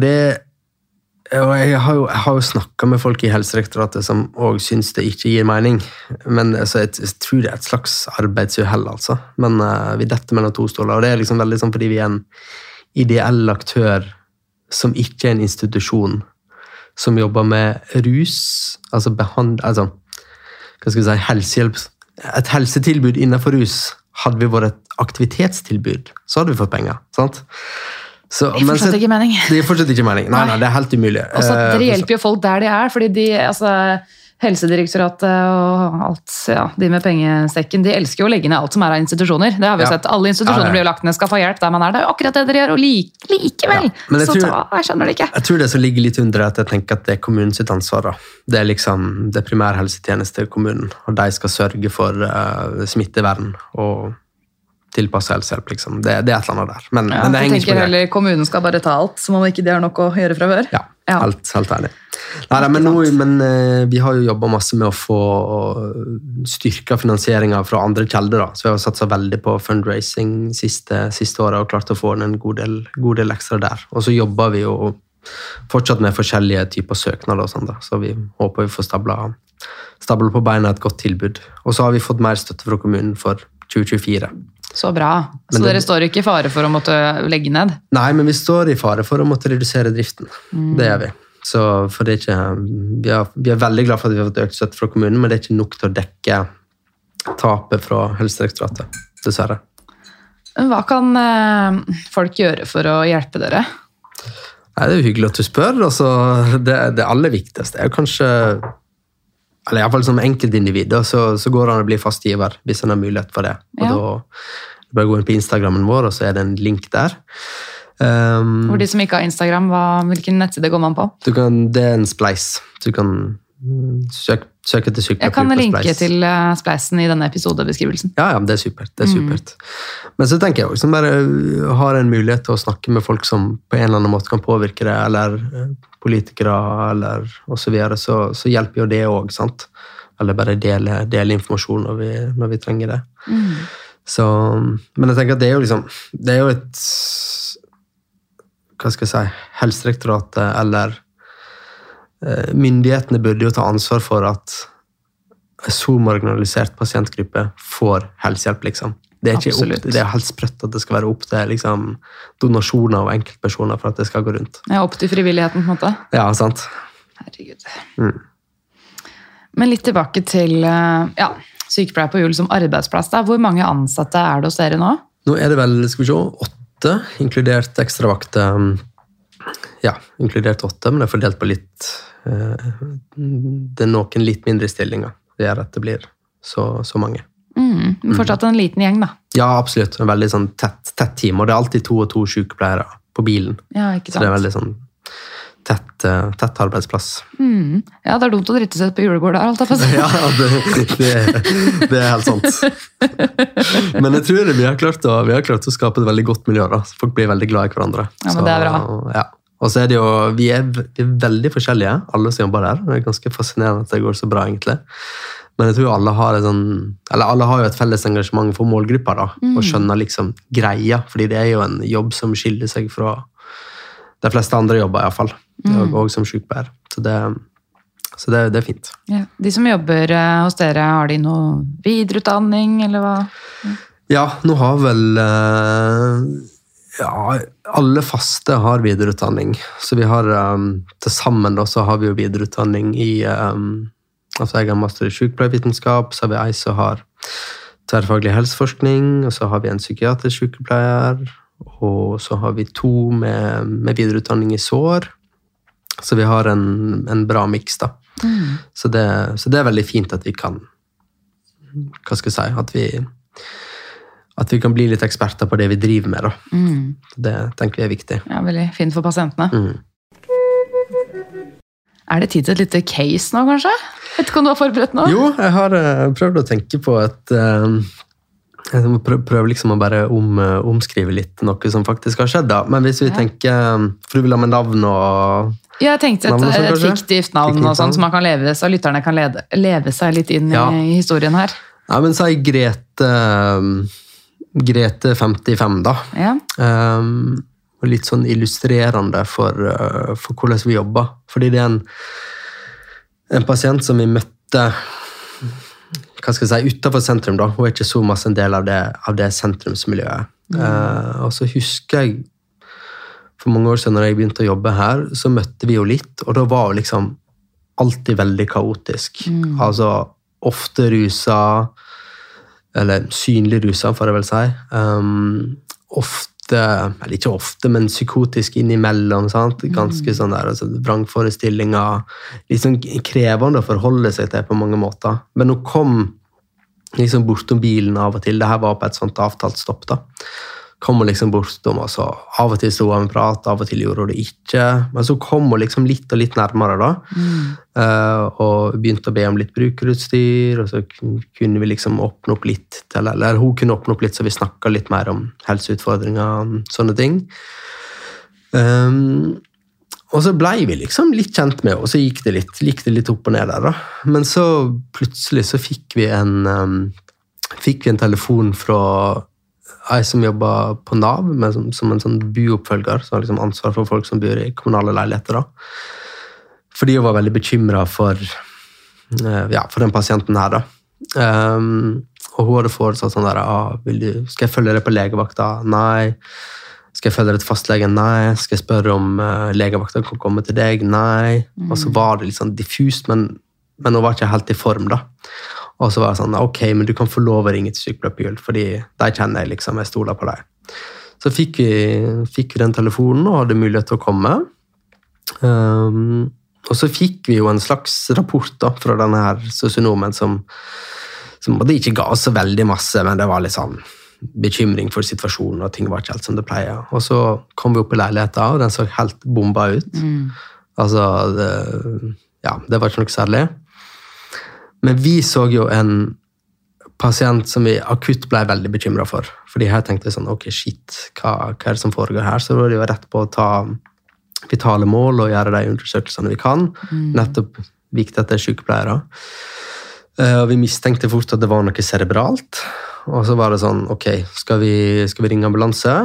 jeg har jo snakket med folk i Helsedirektoratet som også synes det ikke gir mening. Men altså, jeg tror det er et slags arbeidsuhell, altså. Men vi detter mellom to stoler, og det er liksom veldig sånn fordi vi er en ideell aktør som ikke er en institusjon som jobber med rus, altså hva skal jeg si, helsehjelp. Et helsetilbud innenfor rus hadde vi vært et aktivitetstilbud, så hadde vi fått penger, sant? Det gir fortsatt ikke mening. Det gir fortsatt ikke mening. Nei, det er helt umulig. Og så dere hjelper jo folk der de er, fordi Helsedirektoratet og alt, de med pengesekken, de elsker jo å legge ned alt som er av institusjoner. Det har vi jo sett. Alle institusjoner blir jo lagt ned, skal få hjelp der man er. Det er jo akkurat det dere gjør, og likevel. Jeg skjønner det ikke. Jeg tror det som ligger litt under at jeg tenker at det er kommunens sitt ansvar. Da. Det er liksom det primærhelsetjeneste i kommunen, og de skal sørge for smittevern og tilpasse helsehjelp, liksom. Det er et eller annet der. Men det henger ikke på det. Heller kommunen skal bare ta alt, som om ikke det er nok å gjøre fra før. Ja, helt ærlig. Men vi har jo jobbet masse med å få styrket finansieringen fra andre kjelder, da. Så vi har satt så veldig på fundraising siste året, og klart å få en god del ekstra der. Og så jobber vi jo fortsatt med forskjellige typer søknader og sånn da. Så vi håper vi får stablet på beina et godt tilbud. Og så har vi fått mer støtte fra kommunen for 2024. Så bra. Så dere står ikke i fare for å måtte legge ned? Nei, men vi står i fare for å måtte redusere driften. Det gjør vi. Så for det er ikke, vi er veldig glad for at vi har fått økt støtte fra kommunen, men det er ikke nok til å dekke tapet fra Helsedirektoratet, dessverre. Hva kan folk gjøre for å hjelpe dere? Nei, det er jo hyggelig at du spør. Altså, det aller viktigste er kanskje, eller i hvert fall som enkeltindivid, så går det an å bli fastgiver hvis en har mulighet for det. Og da bare gå inn på Instagrammen vår, og så er det en link der. For de som ikke har Instagram, hvilken nettside går man på? Det er en spleis. Du kan søke til sykepleier. Jeg kan linke til spleisen i denne episodebeskrivelsen. Ja, det er supert. Men så tenker jeg også, bare har en mulighet til å snakke med folk som på en eller annen måte kan påvirke det, eller politikere, eller og så videre, så hjelper jo det også, sant? Eller bare dele informasjon når vi trenger det. Så, men jeg tenker at det er jo et, hva skal jeg si, Helsedirektoratet, eller myndighetene burde jo ta ansvar for at en så marginalisert pasientgruppe får helsehjelp, liksom. Det er ikke det er helt sprøtt at det skal være opp til liksom, donasjoner og enkeltpersoner for at det skal gå rundt. Ja, opp til frivilligheten på en måte. Ja, sant. Herregud. Men litt tilbake til sykepleier på hjul som arbeidsplass. Da. Hvor mange ansatte er det hos dere nå? Nå er det vel, skal vi se, 8, inkludert ekstravakt. Inkludert 8, men det er fordelt på litt det er noen litt mindre stillinger. Det gjør at det blir så mange. Fortsatt en liten gjeng, da. Ja, absolutt. En veldig sånn tett team, og det er alltid 2 og 2 sykepleiere på bilen. Ja, ikke sant. Så det er veldig sånn tett arbeidsplass. Ja, det er dumt å dritte seg på julegård der, alt jeg får si. Ja, det er helt sant. Men jeg tror vi har klart å skape et veldig godt miljø, da. Folk blir veldig glad i hverandre. Ja, men det er bra. Ja. Og så det jo, vi er veldig forskjellige, alle som jobber der. Det ganske fascinerende at det går så bra, egentlig. Men jeg tror alle har alle har jo et felles engasjement for målgruppa, da, og skjønner liksom greia, fordi det jo en jobb som skiller seg fra de fleste andre jobber, i hvert fall. Og som sykepleier. Så det fint. Ja. De som jobber hos dere, har de noe videreutdanning, eller hva? Ja, nå har vel alle faste har videreutdanning. Så vi har til sammen da, så har vi jo videreutdanning i altså jeg har master i sykepleievitenskap, så har vi ei som har tverrfaglig helseforskning, og så har vi en psykiatrisk sykepleier, og så har vi 2 med videreutdanning i sår. Så vi har en bra miks da. Så det veldig fint at vi kan, hva skal jeg si, at vi kan bli litt eksperter på det vi driver med da. Det tenker vi viktig. Ja, veldig fint for pasientene. Det tid til et lite case nå, kanskje? Vet ikke om du har forberedt noe? Jo, jeg har prøvd å tenke på jeg må prøve liksom å bare omskrive litt noe som faktisk har skjedd da. Men hvis vi tenker, for du vil ha med navn og... Ja, jeg tenkte et fiktivt navn og sånn, så man kan så lytterne kan leve seg litt inn i historien her. Ja, men så Grete 55 da. Ja. Og litt sånn illustrerende for hvordan vi jobber. Fordi det en pasient som vi møtte, hva skal jeg si, utenfor sentrum da. Hun ikke så masse en del av det sentrumsmiljøet. Og så husker jeg, for mange år siden når jeg begynte å jobbe her, så møtte vi jo litt, og da var jo liksom alltid veldig kaotisk. Altså ofte rusa, eller synlig rusa, får jeg vel si. Eller ikke ofte, men psykotisk innimellom, sant? Ganske sånn der, altså vrangforestillinger, litt sånn krevende å forholde seg til på mange måter. Men hun kom liksom bortom bilen av og til, det her var på et sånt avtalt stopp da. Kom hun liksom bortom, og så av og til stod hun med prat, av og til gjorde hun det ikke, men så kom hun liksom litt og litt nærmere da, og begynte å be om litt brukerutstyr, og så kunne vi liksom åpne opp litt, eller hun kunne åpne opp litt, så vi snakket litt mer om helseutfordringer, sånne ting. Og så ble vi liksom litt kjent med, og så gikk det litt opp og ned der da. Men så plutselig så fikk vi en telefon fra jeg som jobber på NAV, som en sånn buoppfølger, som har liksom ansvar for folk som bor i kommunale leiligheter da. Fordi jeg var veldig bekymret for den pasienten her da. Og hun hadde foreslått sånn der, skal jeg følge deg på legevakta? Nei. Skal jeg følge deg til fastlegen? Nei. Skal jeg spørre om legevakta kan komme til deg? Nei. Og så var det litt sånn diffust, men hun var ikke helt i form da. Og så var det sånn, ok, men du kan få lov å ringe til sykepleier, fordi de kjenner jeg liksom, jeg stoler på deg. Så fikk vi den telefonen og hadde mulighet til å komme. Og så fikk vi jo en slags rapport da, fra denne her sosionomen som det ikke ga så veldig masse, men det var litt sånn bekymring for situasjonen, og ting var ikke helt som det pleier. Og så kom vi opp i leiligheten, og den så helt bomba ut. Altså, det var ikke noe særlig. Men vi så jo en pasient som vi akutt ble veldig bekymret for. Fordi her tenkte jeg sånn, ok, shit, hva det som foregår her? Så var det jo rett på å ta vitale mål og gjøre de undersøkelsene vi kan. Nettopp viktig at det sykepleiere. Og vi mistenkte fort at det var noe cerebralt. Og så var det sånn, ok, skal vi ringe ambulanse?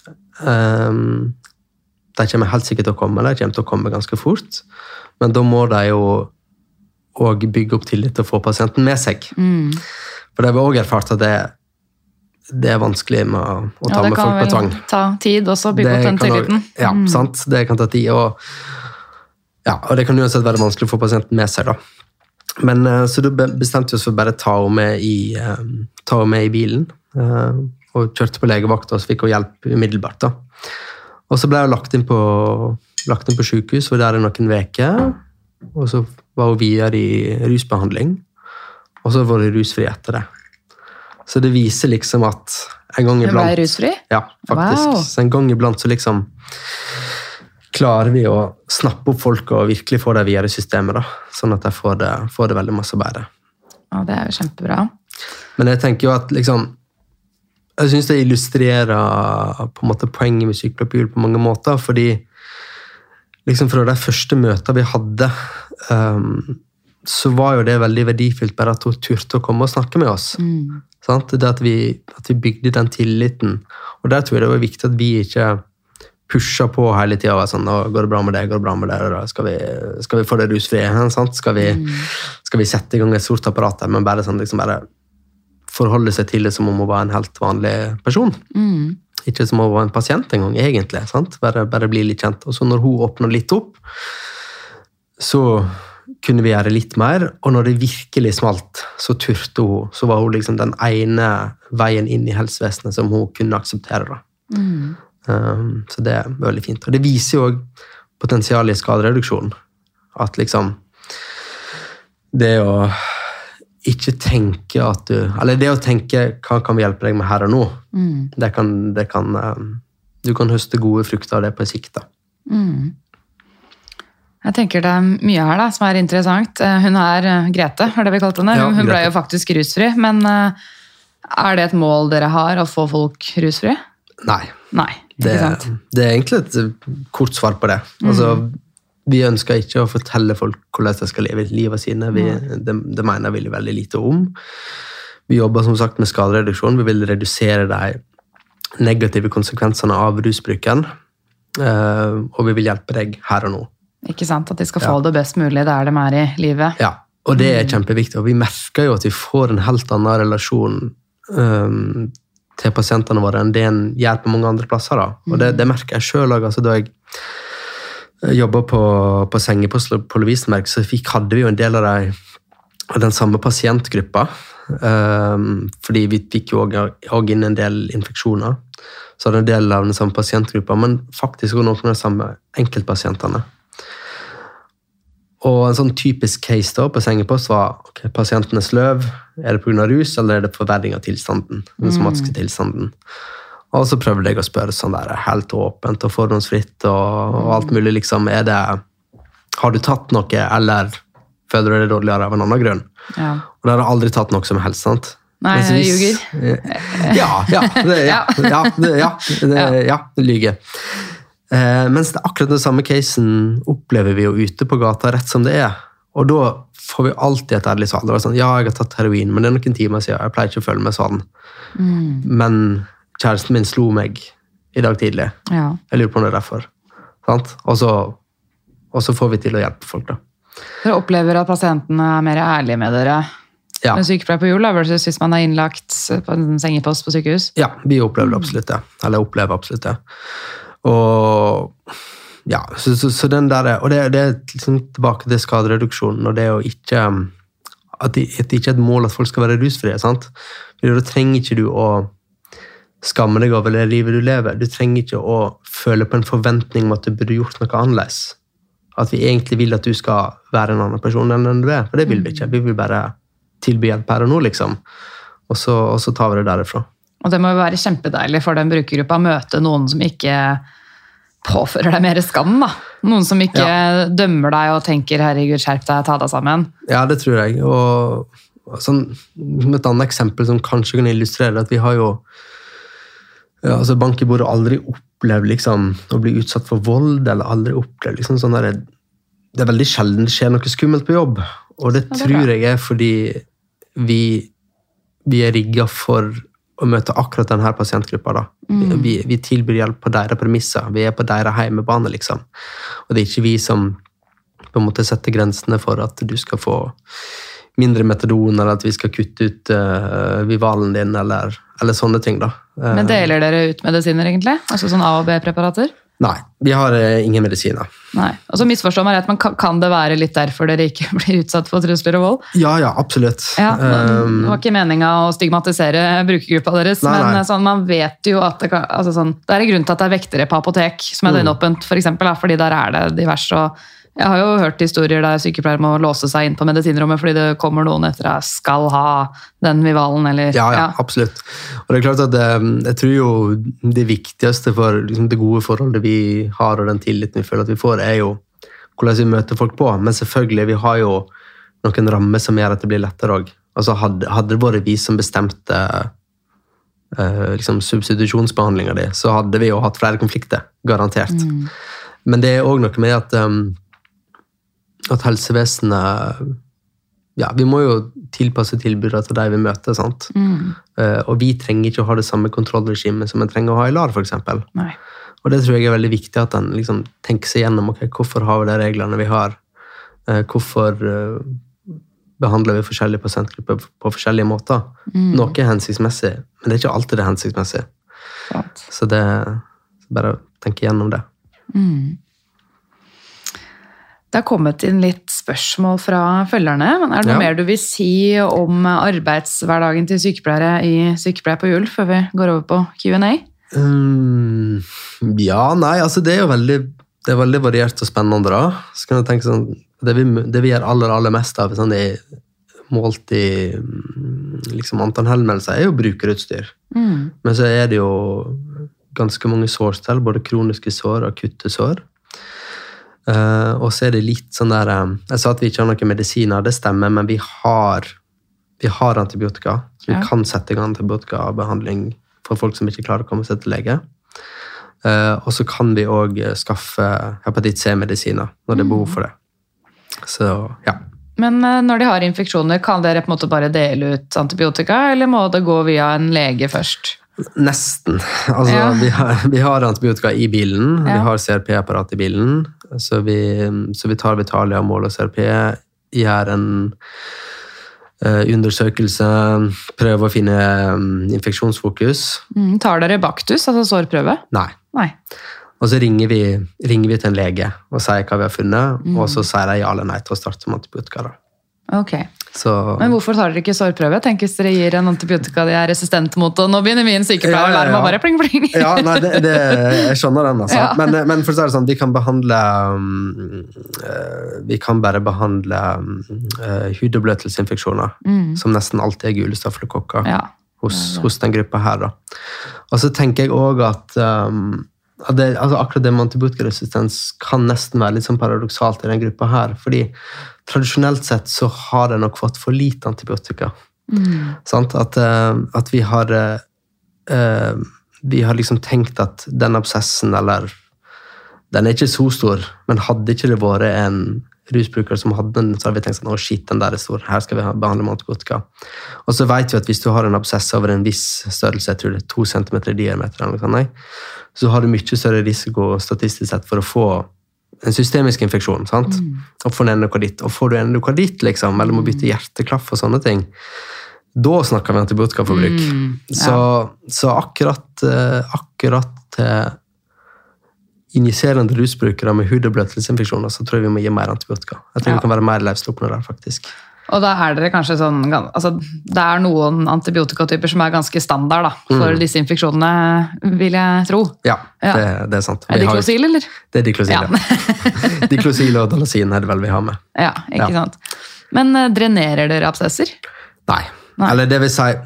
De kommer helt sikkert til å komme, de kommer til å komme ganske fort. Men da må de jo og bygge opp tillit og få pasienten med seg. For det har vi også erfart at det er vanskelig med å ta med folk på tvang. Det kan vel ta tid også, bygge opp den tilliten. Ja, sant. Det kan ta tid, og det kan uansett være vanskelig å få pasienten med seg da. Men så da bestemte vi oss for bare ta henne med i bilen, og kjørte på legevakt, og så fikk hun hjelp umiddelbart da. Og så ble hun lagt inn på sykehus, og der noen veker, og så var hun videre i rusbehandling, og så var hun rusfri etter det. Så det viser liksom at en gang iblant... Hun ble rusfri? Ja, faktisk. Wow. Så en gang iblant så liksom klarer vi å snappe opp folk og virkelig få det videre i systemet da, sånn at de får det veldig masse bedre. Ja, det er jo kjempebra. Men jeg tenker jo at liksom, jeg synes det illustrerer på en måte poenget med sykepleier på mange måter, fordi liksom fra de første møtene vi hadde, så var jo det veldig verdifullt bare at hun turte å komme og snakke med oss. Sant? Det at vi bygde den tilliten. Og der tror jeg det var viktig at vi ikke pusher på hele tiden og var sånn, går det bra med det, skal vi få det rusfri, sant? Skal vi sette i gang et stort apparat der, men bare sånn, liksom bare forholde seg til det som om hun var en helt vanlig person. Ikke som om hun var en pasient en gang, egentlig, sant? Bare bli litt kjent. Og så når hun åpnet litt opp, så kunne vi gjøre litt mer, og når det virkelig smalt, så turte hun, så var hun liksom den ene veien inn i helsevesenet som hun kunne akseptere. Så det er veldig fint. Og det viser jo også potensialet i skadereduksjon. At liksom, det å ikke tenke at eller det å tenke, hva kan vi hjelpe deg med her og nå? Du kan høste gode frukter av det på sikt da. Jeg tenker det er mye her da, som er interessant. Hun er Grete, er det vi kalte henne. Hun ble jo faktisk rusfri, men er det et mål dere har, å få folk rusfri? Nei. Ikke sant? Det er egentlig et kort svar på det. Altså, vi ønsker ikke å fortelle folk hvordan de skal leve livet sine. Det mener vi veldig lite om. Vi jobber som sagt med skadereduksjon. Vi vil redusere de negative konsekvensene av rusbruken, og vi vil hjelpe deg her og nå. Ikke sant, at de skal få det best mulig der de er i livet. Ja, og det er kjempeviktig. Og vi merker jo at vi får en helt annen relasjon til pasientene våre enn det en gjør på mange andre plasser. Da. Og det merker jeg selv også. Altså, da jeg jobbet på sengepost på Lovisenberg, så hadde vi jo en del av den samme pasientgruppa. Fordi vi fikk jo også inn en del infeksjoner. Så hadde en del av den samme pasientgruppa, men faktisk også noen av de samme enkeltpasientene. Og en sånn typisk case da på sengepost var pasienten er sløv, er det på grunn av rus, eller er det forverring av tilstanden, den somatiske tilstanden. Og så prøvde jeg å spørre sånn der, helt åpent og fordomsfritt og alt mulig, liksom, har du tatt noe, eller føler du det dårligere av en annen grunn? Ja. Og det har aldri tatt noe som helst, sant? Nei, jeg ljuger. Det lyger. Mens det akkurat den samme casen opplever vi jo ute på gata rett som det er. Og da får vi alltid et ærlig svar. Det var sånn, ja, jeg har tatt heroin, men det er noen timer siden. Jeg pleier ikke å føle meg sånn. Men kjæresten min slo meg i dag tidlig. Ja. Jeg lurer på om det er derfor. Sant? Og så får vi til å hjelpe folk da. Dere opplever at pasientene er mer ærlige med dere? Ja. Med sykepleier på jul, versus hvis man er innlagt på en sengepost på sykehus? Ja, vi opplever absolutt det. Eller opplever absolutt det. Og ja, så den der, og det er liksom tilbake til skadereduksjonen, og det er jo ikke at det ikke er et mål at folk skal være rusfrie, sant? For da trenger ikke du å skamme deg over det livet du lever. Du trenger ikke å føle på en forventning om at du burde gjort noe annerledes. At vi egentlig vil at du skal være en annen person enn du er, for det vil vi ikke. Vi vil bare tilby hjelp her og nå, liksom. Og så tar vi det derifra. Og det må jo være kjempedeilig for den brukergruppa å møte noen som ikke påfører deg mer skam, da. Noen som ikke dømmer deg og tenker, herregud, skjerp deg, ta deg sammen. Ja, det tror jeg. Og sånn, et annet eksempel som kanskje kan illustrere at vi har jo altså bank i bordet aldri opplevd liksom, å bli utsatt for vold, eller aldri opplevd liksom, sånn der, det er veldig sjelden det skjer noe skummelt på jobb. Og det tror jeg er fordi vi er rigget for å møte akkurat denne pasientgruppa. Da. Vi tilbyr hjelp på deres premisser. Vi er på deres heimebane, liksom. Og det er ikke vi som på en måte setter grensene for at du skal få mindre metadon, eller at vi skal kutte ut Vivalen din, eller sånne ting. Da. Men deler dere ut medisiner, egentlig? Altså sånn A- og B-preparater? Nei, vi har ingen medisiner. Nei, og så misforstår meg rett, men kan det være litt derfor dere ikke blir utsatt for trusler og vold? Ja, absolutt. Ja, det var ikke meningen å stigmatisere brukergruppa deres, men sånn, man vet jo at det kan, altså sånn, det er en grunn til at det er vektere på apotek som er døgnåpent, for eksempel, fordi der er det diverse, og jeg har jo hørt historier der sykepleiere må låse seg inn på medisinrommet fordi det kommer noen etter at skal ha den Vivalen, eller... Ja, absolutt. Og det er klart at jeg tror jo det viktigste for liksom, det gode forholdet vi har, og den tilliten vi føler at vi får, er jo hvordan vi møter folk på. Men selvfølgelig, vi har jo noen rammer som gjør at det blir lettere også. Altså, hadde det vært vi som bestemte liksom, substitusjonsbehandlinga di, så hadde vi jo hatt flere konflikter, garantert. Men det også noe med at helsevesenet, vi må jo tilpasse tilbudet til de vi møter, sant? Og vi trenger ikke å ha det samme kontrollregimet som vi trenger å ha i LAR, for eksempel. Nei. Og det tror jeg veldig viktig at en liksom tenker seg gjennom, hvorfor har vi de reglene vi har? Hvorfor behandler vi forskjellige pasientgrupper på forskjellige måter? Noe hensiktsmessig, men det ikke alltid det hensiktsmessig. Sant. Så det bare å tenke gjennom det. Det har kommet inn litt spørsmål fra følgerne, men det noe mer du vil si om arbeidshverdagen til sykepleiere i Sykepleier på hjul, før vi går over på Q&A? Altså det jo veldig, det veldig variert og spennende da. Så kan jeg tenke sånn, det vi gjør aller mest av, sånn det målt i liksom antall henvendelser, jo brukerutstyr. Men så det jo ganske mange sårstell, både kroniske sår og akutte sår. Og så det litt sånn der, jeg sa at vi ikke har noen medisiner, det stemmer, men vi har antibiotika. Vi kan sette i gang antibiotikabehandling for folk som ikke klarer å komme seg til lege. Og så kan vi også skaffe hepatitt C-medisiner når det behov for det. Så, ja. Men når de har infeksjoner, kan dere på en måte bare dele ut antibiotika, eller må det gå via en lege først? Nesten. Altså, vi har antibiotika i bilen, vi har CRP-apparat i bilen, så vi tar Vitalia, måler CRP, gjør en undersøkelse, prøver å finne infeksjonsfokus. Tar dere Bactus, altså sårprøve? Nei. Nei. Og så ringer vi til en lege og sier hva vi har funnet, og så sier de ja eller nei til å starte med antibiotika. Da. Ok. Men hvorfor tar dere ikke sårprøve? Tenk hvis dere gir en antibiotika de resistent mot, og nå begynner min sykepleier å lære meg bare pling, pling. Jeg skjønner den, altså. Men for å si det sånn, vi kan bare behandle hudbløtelsesinfeksjoner, som nesten alltid gule stafylokokker hos den gruppa her. Da. Og så tenker jeg også at akkurat det med antibiotikaresistens kan nesten være litt sånn paradoksalt i den gruppa her, fordi tradisjonelt sett så har det nok fått for lite antibiotika. Sant? At vi har liksom tenkt at den absessen, eller den ikke så stor, men hadde ikke det vært en rusbruker som hadde den, så har vi tenkt sånn, shit, den der stor, her skal vi behandle med antibiotika. Og så vet vi at hvis du har en absess over en viss størrelse, jeg tror det 2 centimeter i diameter, eller noe sånt, så har du mye større risiko statistisk sett for å få en systemisk infeksjon, sant? Og få en endokarditt. Og får du en endokarditt, liksom, eller må bytte hjerteklaff og sånne ting, da snakker vi antibiotikaforbruk. Så akkurat injiserende rusbrukere med hud- og bløtelsesinfeksjoner, så tror jeg vi må gi mer antibiotika. Jeg tror vi kan være mer løsslupne der, faktisk. Og da dere kanskje sånn, altså det noen antibiotikatyper som ganske standard da, for disse infeksjonene, vil jeg tro. Ja, det sant. Diklosil, eller? Det diklosil, ja. Diklosil og dalasin det vel vi har med. Ja, ikke sant. Men drenerer dere absesser? Nei. Eller det vil si,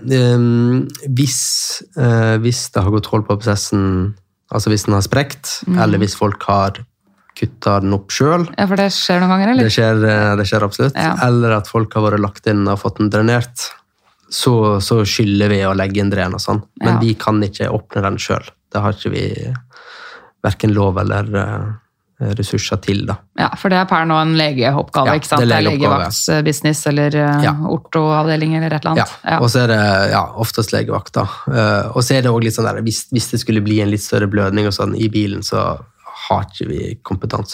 hvis det har gått hold på absessen, altså hvis den har sprekt, eller hvis folk har kuttet den opp selv. Ja, for det skjer noen ganger, eller? Det skjer absolutt. Ja. Eller at folk har vært lagt inn og fått den drenert, så skylder vi å legge inn dren og sånn. Men vi kan ikke åpne den selv. Det har ikke vi hverken lov eller ressurser til, da. Ja, for det per nå en legeoppgave, ikke sant? Det legevaktsbusiness eller ortoavdeling eller et eller annet. Ja, og så det oftest legevakt, da. Og så det også litt sånn der, hvis det skulle bli en litt større blødning og sånn i bilen, så har ikke vi kompetanse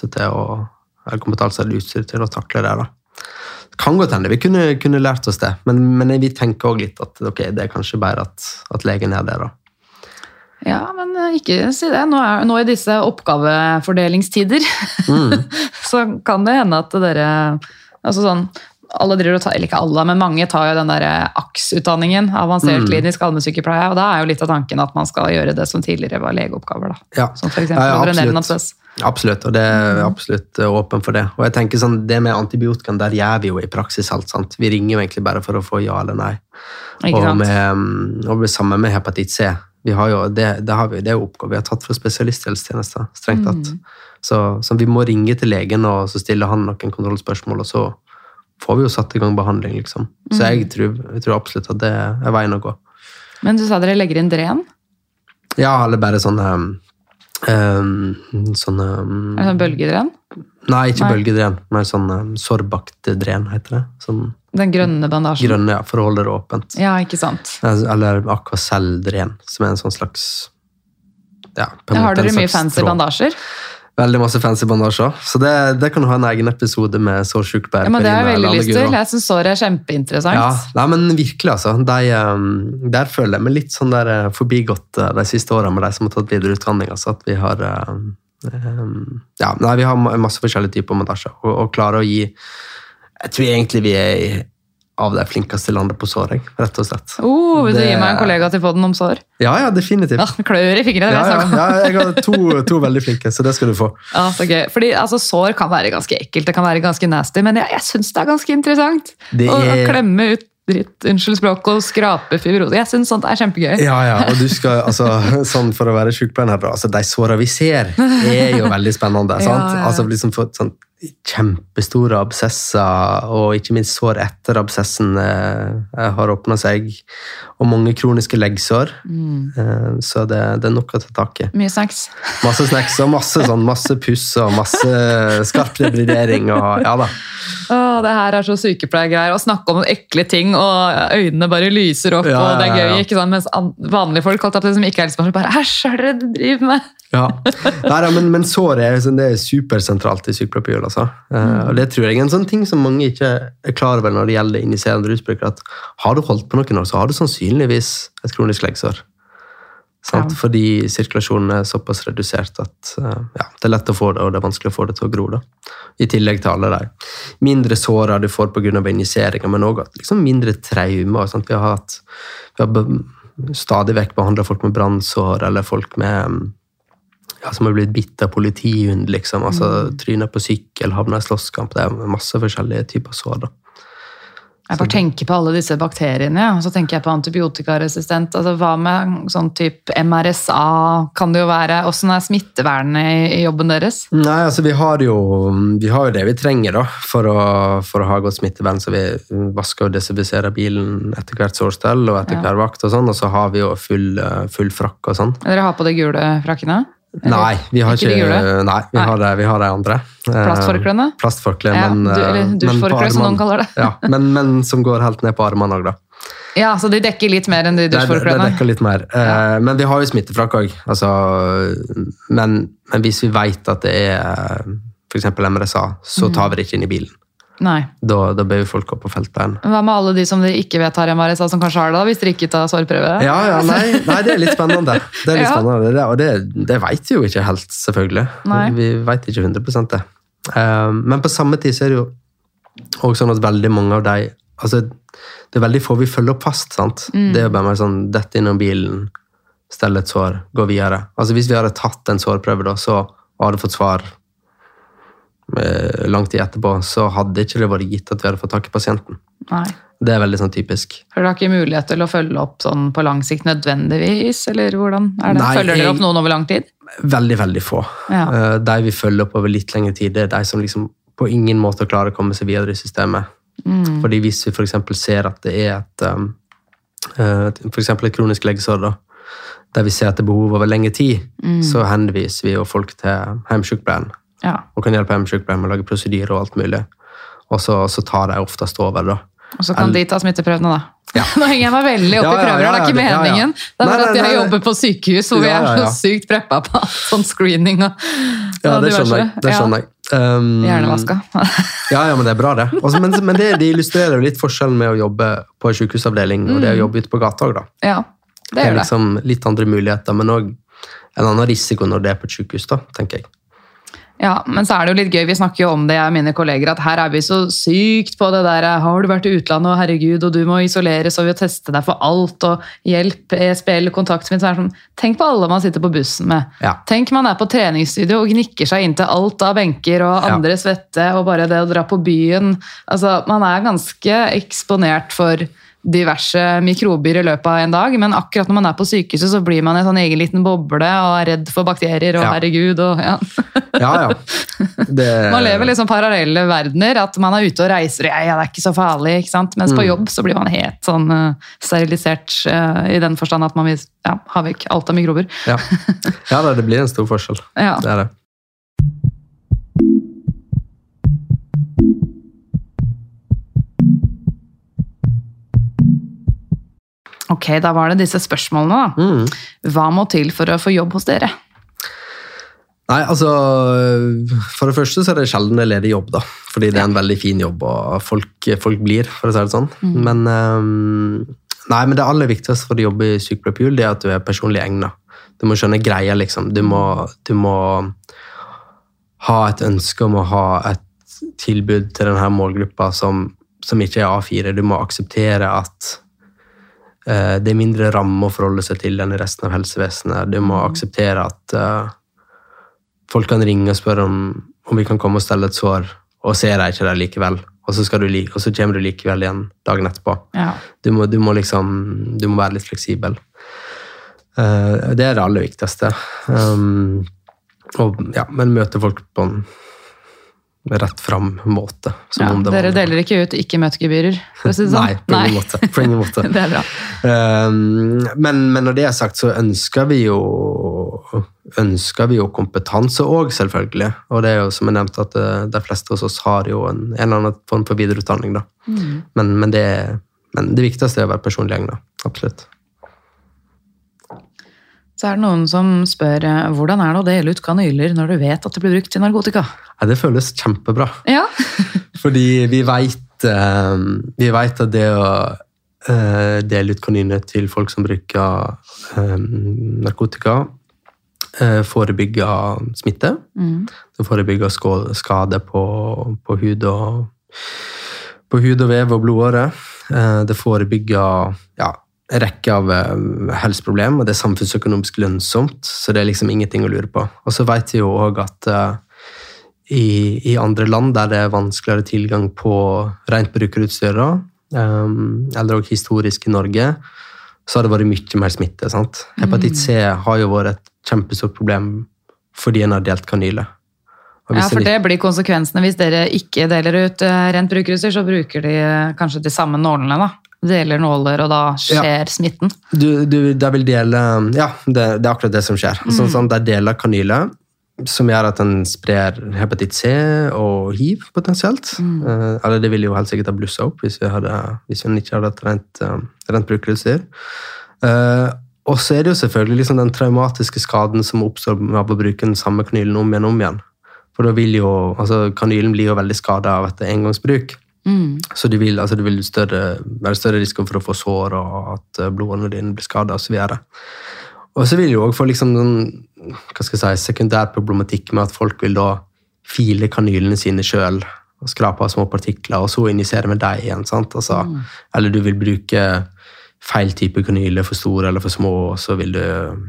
eller utstyr til å takle det, da. Det kan godt hende, vi kunne lært oss det, men vi tenker også litt at det kanskje bare at legen det, da. Ja, men ikke si det. Nå i disse oppgavefordelingstider, så kan det hende at dere, altså sånn, alle driver og tar, eller ikke alle, men mange tar jo den der AKS-utdanningen, avansert klinisk allmennsykepleie, og da jo litt av tanken at man skal gjøre det som tidligere var legeoppgaver, da. Ja. Som for eksempel drenere en absess. Absolutt, og det absolutt åpen for det. Og jeg tenker sånn, det med antibiotikaen, der gjør vi jo i praksis alt, sant? Vi ringer jo egentlig bare for å få ja eller nei. Og det samme med hepatitt C. Vi har jo, det er jo oppgave vi har tatt fra spesialisthelsetjenester, strengt tatt. Så vi må ringe til legen, og så stiller han noen kontrollspørsmål, og så får vi jo satt i gang behandling, liksom. Så jeg tror absolutt at det veien å gå. Men du sa dere legger inn dren? Ja, eller bare sånn Sånne Er det sånn bølgedren? Nei, ikke Nei. bølgedren, men sånn sorbakt-dren heter det. Sånn Den grønne bandasjen? grønne, ja, for å holde det åpent. Ja, ikke sant. Eller aquacell-dren, som en sånn slags ja, på en Ja, måte har dere en mye slags fancy tråd. bandasjer? Veldig masse fancy bandasjer. Så det kan du ha en egen episode med sårsykepleier. Ja, men det har jeg veldig lyst til. Ja, Jeg synes sår er kjempeinteressant. nei, men virkelig, altså. Der føler jeg meg litt sånn der forbigått de siste årene med de som har tatt videreutdanning. Altså at vi har vi har masse forskjellige typer bandasjer, og klarer å gi jeg tror egentlig vi er av de flinkeste landet på sår, rett og slett. Vil du gi meg en kollega til podden om sår? Ja, definitivt. Ja, klør i fingrene, det vil jeg snakke om. Jeg har to veldig flinke, så det skal du få. Ja, så gøy. Fordi altså, sår kan være ganske ekkelt, det kan være ganske nasty, men jeg synes det er ganske interessant. Å klemme ut dritt, unnskyld språk, og skrape fibrose. Jeg synes sånt er kjempegøy. Ja, og du skal, altså, sånn for å være sykepleier her, altså, de sårene vi ser, er jo veldig spennende, sant? Ja. Altså, liksom for sånn kjempestore absesser, og ikke minst sår etter absessen har åpnet seg, og mange kroniske leggsår, så det er nok å ta tak i. Mye snacks. Masse snacks, og masse puss, og masse skarp debridering, og ja da. Det her er så sykepleiergreier, å snakke om ekle ting, og øynene bare lyser opp, Ja, og det er ja. gøy, ikke sant? Mens vanlige folk, som ikke er liksom bare, æsj, hva er det du driver med? Ja, men sår er supersentralt i sykepleierpiolen, altså. Og det tror jeg er en sånn ting som mange ikke er klar over når det gjelder injiserende rusbrukere, at har du holdt på noen år, så har du sannsynligvis et kronisk leggsår. Sant? Ja. Fordi sirkulasjonen er såpass redusert at det er lett å få det, og det er vanskelig å få det til å gro. Da. I tillegg til alle de mindre sårer du får på grunn av injiseringer, men også liksom mindre traumer. Sant? Vi har stadig vekk behandlet folk med brannsår, eller folk med som har blitt bitt av politihund, liksom. Altså, trynet på sykkel, havnet i slåsskamp. Det er masse forskjellige typer sår. Da. Jeg bare tenker på alle disse bakteriene, og så tenker jeg på antibiotikaresistent. Altså, hva med sånn type MRSA kan det jo være? Hvordan er smittevernet i jobben deres? Nei, altså vi har jo det vi trenger da, for å ha godt smittevern, så vi vasker og desinfiserer bilen etter hvert sårstell og etter hver vakt og sånn, og så har vi jo full frakk og sånn. Dere har på de gule frakkene? Nei, vi har ikke de gule? Nei, vi har de andre. Plastforklene? Plastforkle, eller dusjforkle, som noen kaller det. Ja, men som går helt ned på armene også, da. Ja, så de dekker litt mer enn de dusjforklene? Det dekker litt mer. Men vi har jo smittefrakk også. Altså, men hvis vi vet at det er for eksempel MRSA, så tar vi det ikke inn i bilen. Nei. Da ber vi folk opp på feltveien. Hva med alle de som dere ikke vet har MRSA, som kanskje har det da, hvis dere ikke tar sårprøve? Nei, det er litt spennende. Det er litt spennende, og det vet vi jo ikke helt, selvfølgelig. Nei. Vi vet ikke 100% det. Men på samme tid så er det jo også sånn at veldig mange av de, altså, det er veldig få vi følger opp fast, sant? Det er jo bare mer sånn, dette innom bilen, stelle et sår, gå videre. Altså hvis vi hadde tatt en sårprøve da, så hadde fått svar lang tid etterpå, så hadde ikke det vært gitt at vi hadde fått tak i pasienten. Nei. Det er veldig sånn typisk. For dere har ikke mulighet til å følge opp sånn på lang sikt nødvendigvis, eller hvordan er det? Nei, Følger dere opp noen over lang tid? Veldig, veldig få. Ja. De vi følger opp over litt lengre tid, det er de som liksom på ingen måte klarer å komme seg videre i systemet. Fordi hvis vi for eksempel ser at det er for eksempel et kronisk leggsår, da, der vi ser at det er behov over lenge tid, så henviser vi jo folk til hjemmesykepleien. Ja. Og kan hjelpe hjemmesykepleien med å lage prosedyrer og alt mulig. Og så tar de oftest over, da. Og så kan de ta smitteprøvene, da. Ja. Nå henger jeg meg veldig opp i prøver, det er ikke meningen. Det er bare at jeg jobber på sykehus, hvor vi er så sykt preppa på sånn screening og det skjønner jeg. Hjernevaska. Ja, men det er bra det. Også, men det illustrerer jo litt forskjellen med å jobbe på en sykehusavdeling og det å jobbe ute på gata også, da. Ja, det er gjør det. liksom litt andre muligheter, men også en annen risiko når det er på et sykehus, da, tenker jeg. Ja, men så er det jo litt gøy, vi snakker jo om det, jeg og mine kolleger, at her er vi så sykt på det der, har du vært i utlandet, og herregud, og du må isoleres, og vi må teste deg for alt, og hjelp, ESPL, kontaktsmitt, så er det sånn, tenk på alle man sitter på bussen med. Ja. Tenk man er på treningsstudio og gnikker seg inn til alt av benker og andre svette, og bare det å dra på byen. Altså, man er ganske eksponert for diverse mikrober I løpet av en dag, men akkurat når man på sykehuset så blir man I en sånn egen liten boble og redd for bakterier og herregud. Og, ja. Ja. Man lever liksom parallelle verdener, at man ute og reiser, ja, det ikke så farlig, ikke sant? Mens på jobb så blir man helt sånn sterilisert I den forstand at man vil ha vekk alt av mikrober. Ja, det blir en stor forskjell. Ja. Det det. Ok, da var det disse spørsmålene da. Hva må til for å få jobb hos dere? Nei, altså, for det første så det sjelden jeg leder jobb da, fordi det en veldig fin jobb, og folk blir, for å si det sånn. Men, men det aller viktigste for å jobbe I sykepleierpool, det at du personlig egnet. Du må skjønne greia, liksom. Du må ha et ønske om å ha et tilbud til denne målgruppa som ikke A4. Du må akseptere at det mindre ramme å forholde seg til enn I resten av helsevesenet. Du må akseptere at folk kan ringe og spørre om vi kan komme og stelle et sår, og ser deg ikke der likevel. Og så kommer du likevel igjen dagen etterpå. Ja. Du må være litt fleksibel. Det det aller viktigste. Men møte folk på en rett fram måte. Dere deler ikke ut ikke-møtegebyrer, for å si det sånn? Nei, på ingen måte. Det bra. Men når det sagt, så ønsker vi jo kompetanse også, selvfølgelig. Og det jo, som jeg nevnte, at de fleste hos oss har jo en eller annen form for videreutdanning. Da. Men det viktigste å være personlig egnet, absolutt. Så det noen som spør, hvordan det å dele ut kanyler når du vet at det blir brukt til narkotika? Ja, det føles kjempebra. Ja. Fordi vi vet at det å dele ut kanyler til folk som bruker narkotika, forebygger smitte. Det forebygger skade på hud og vev og blodåre. Det forebygger en rekke av helseproblemer, og det samfunnsøkonomisk lønnsomt, så det liksom ingenting å lure på. Og så vet vi jo også at I andre land der det vanskeligere tilgang på rent brukerutstyr, eller også historisk I Norge, så har det vært mye mer smitte. Sant? Hepatitt C har jo vært et kjempestort problem fordi en har delt kanyler. Ja, for det blir konsekvensene hvis dere ikke deler ut rent brukerutstyr, så bruker de kanskje de samme nålene da. Deler nåler, og da skjer smitten. De vil dele, det akkurat det som skjer. Sånn, de deler kanyler, som gjør at den sprer hepatitt C og HIV potensielt. Eller det vil jo helt sikkert ha blusset opp hvis vi ikke hadde et rent brukerutstyr. Og så det jo selvfølgelig liksom den traumatiske skaden som oppstår av å bruke den samme kanylen om igjen. For da vil jo, kanylen blir jo veldig skadet av et engangsbruk. Så det vil være større risiko for å få sår og at blodårene dine blir skadet og så videre. Og så vil jo også få liksom den sekundær problematikk med at folk vil da file kanylene sine selv og skrape av små partikler og så injisere med deg igjen, sant? Eller du vil bruke feil type kanyler for store eller for små, og så vil du,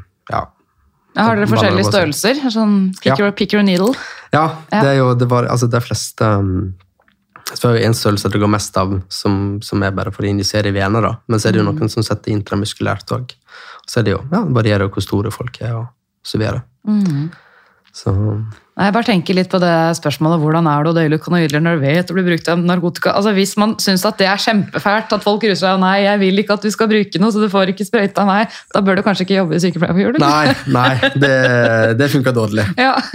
har dere forskjellige størrelser? Sånn pick your needle? Ja, de fleste så er det jo en størrelse det går mest av som bare for å injisere I vener da. Men så det jo noen som setter intramuskulært også. Så det jo, varierer jo hvor store folk og så videre. Så. Jeg bare tenker litt på det spørsmålet, hvordan det å dele ut kanyler når du vet det blir brukt av narkotika? Altså hvis man synes at det kjempefælt, at folk ruser seg, nei, jeg vil ikke at du skal bruke noe, så du får ikke sprøyte av meg, da bør du kanskje ikke jobbe I sykepleierpool? Nei, det funker dårlig.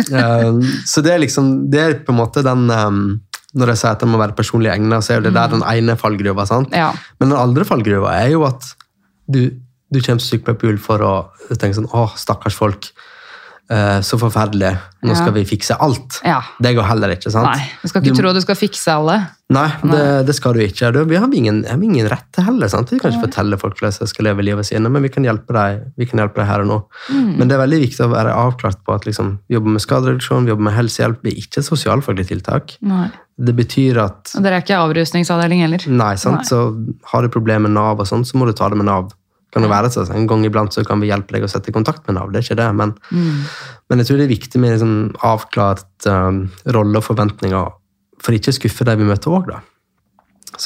Så det det på en måte den... Når jeg sier at den må være personlig egnet, så det der den ene fallgruva, sant? Ja. Men den andre fallgruva jo at du kommer til sykepleierpool for å tenke sånn, stakkars folk, så forferdelig, nå skal vi fikse alt. Ja. Det går heller ikke, sant? Nei, du skal ikke tro du skal fikse alle. Nei, det skal du ikke. Vi har ingen rett til heller, sant? Vi kan ikke fortelle folk flest at de skal leve livet sine, men vi kan hjelpe deg her og nå. Men det veldig viktig å være avklart på at liksom, jobbe med skadereduksjon, jobbe med helsehjelp, det ikke et sosialfaglig tiltak. Nei. Det betyr at... Og dere ikke avrusningsavdeling heller? Nei, sant? Nei. Så har du problemer med NAV og sånt, så må du ta det med NAV. Kan det være så en gang iblant så kan vi hjelpe deg å sette I kontakt med NAV, det ikke det, men jeg tror det viktig med sånn avklart rolle og forventninger, for ikke skuffe deg vi møter også da. Så,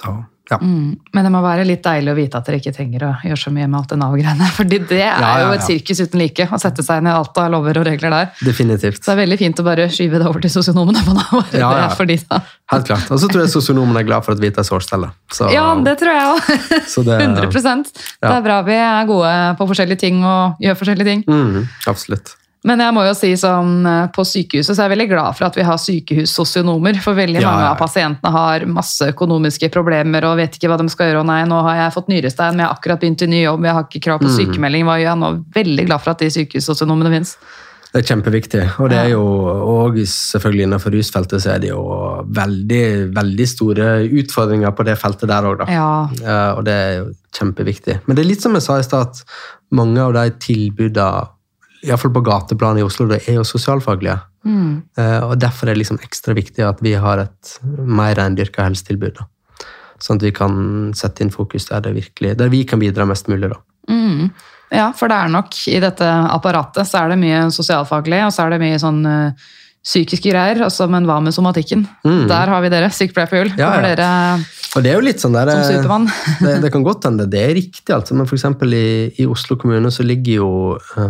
Ja. Men det må være litt deilig å vite at dere ikke trenger å gjøre så mye med alt det Nav-greiene. Fordi det er jo et sirkus uten like, å sette seg inn i alt av lover og regler der. Definitivt. Så det er veldig fint å bare skyve det over til sosionomene på Nav. Ja. Det er fordi da. Helt klart. Og så tror jeg sosionomene er glad for at vi tar sårstelle. Ja, det tror jeg også. 100%. Det er bra vi er gode på forskjellige ting og gjør forskjellige ting. Absolutt. Men jeg må jo si sånn, på sykehuset så er jeg veldig glad for at vi har sykehussosionomer, for veldig mange av pasientene har masse økonomiske problemer og vet ikke hva de skal gjøre, og nei, nå har jeg fått nyrestein, men jeg har akkurat begynt i ny jobb, jeg har ikke krav på sykemelding, hva gjør jeg nå? Veldig glad for at de sykehussosionomene finnes. Det er kjempeviktig, og det er jo, og selvfølgelig innenfor rusfeltet så er det jo veldig, veldig store utfordringer på det feltet der også da. Og det er jo kjempeviktig. Men det er litt som jeg sa i sted, at mange av de tilbudene i hvert fall på gateplan i Oslo, det er jo sosialfaglige. Og derfor er det liksom ekstra viktig at vi har et mer rendyrket helsetilbud. Sånn at vi kan sette inn fokus der vi kan bidra mest mulig. Da. Ja, for det er nok i dette apparatet, så er det mye sosialfaglig, og så er det mye sånn psykiske greier, også, men hva med somatikken? Der har vi dere, sykepleier på hjul. Og det er jo litt sånn der, som supermann. det kan godt hende, det er riktig altså, men for eksempel i Oslo kommune så ligger jo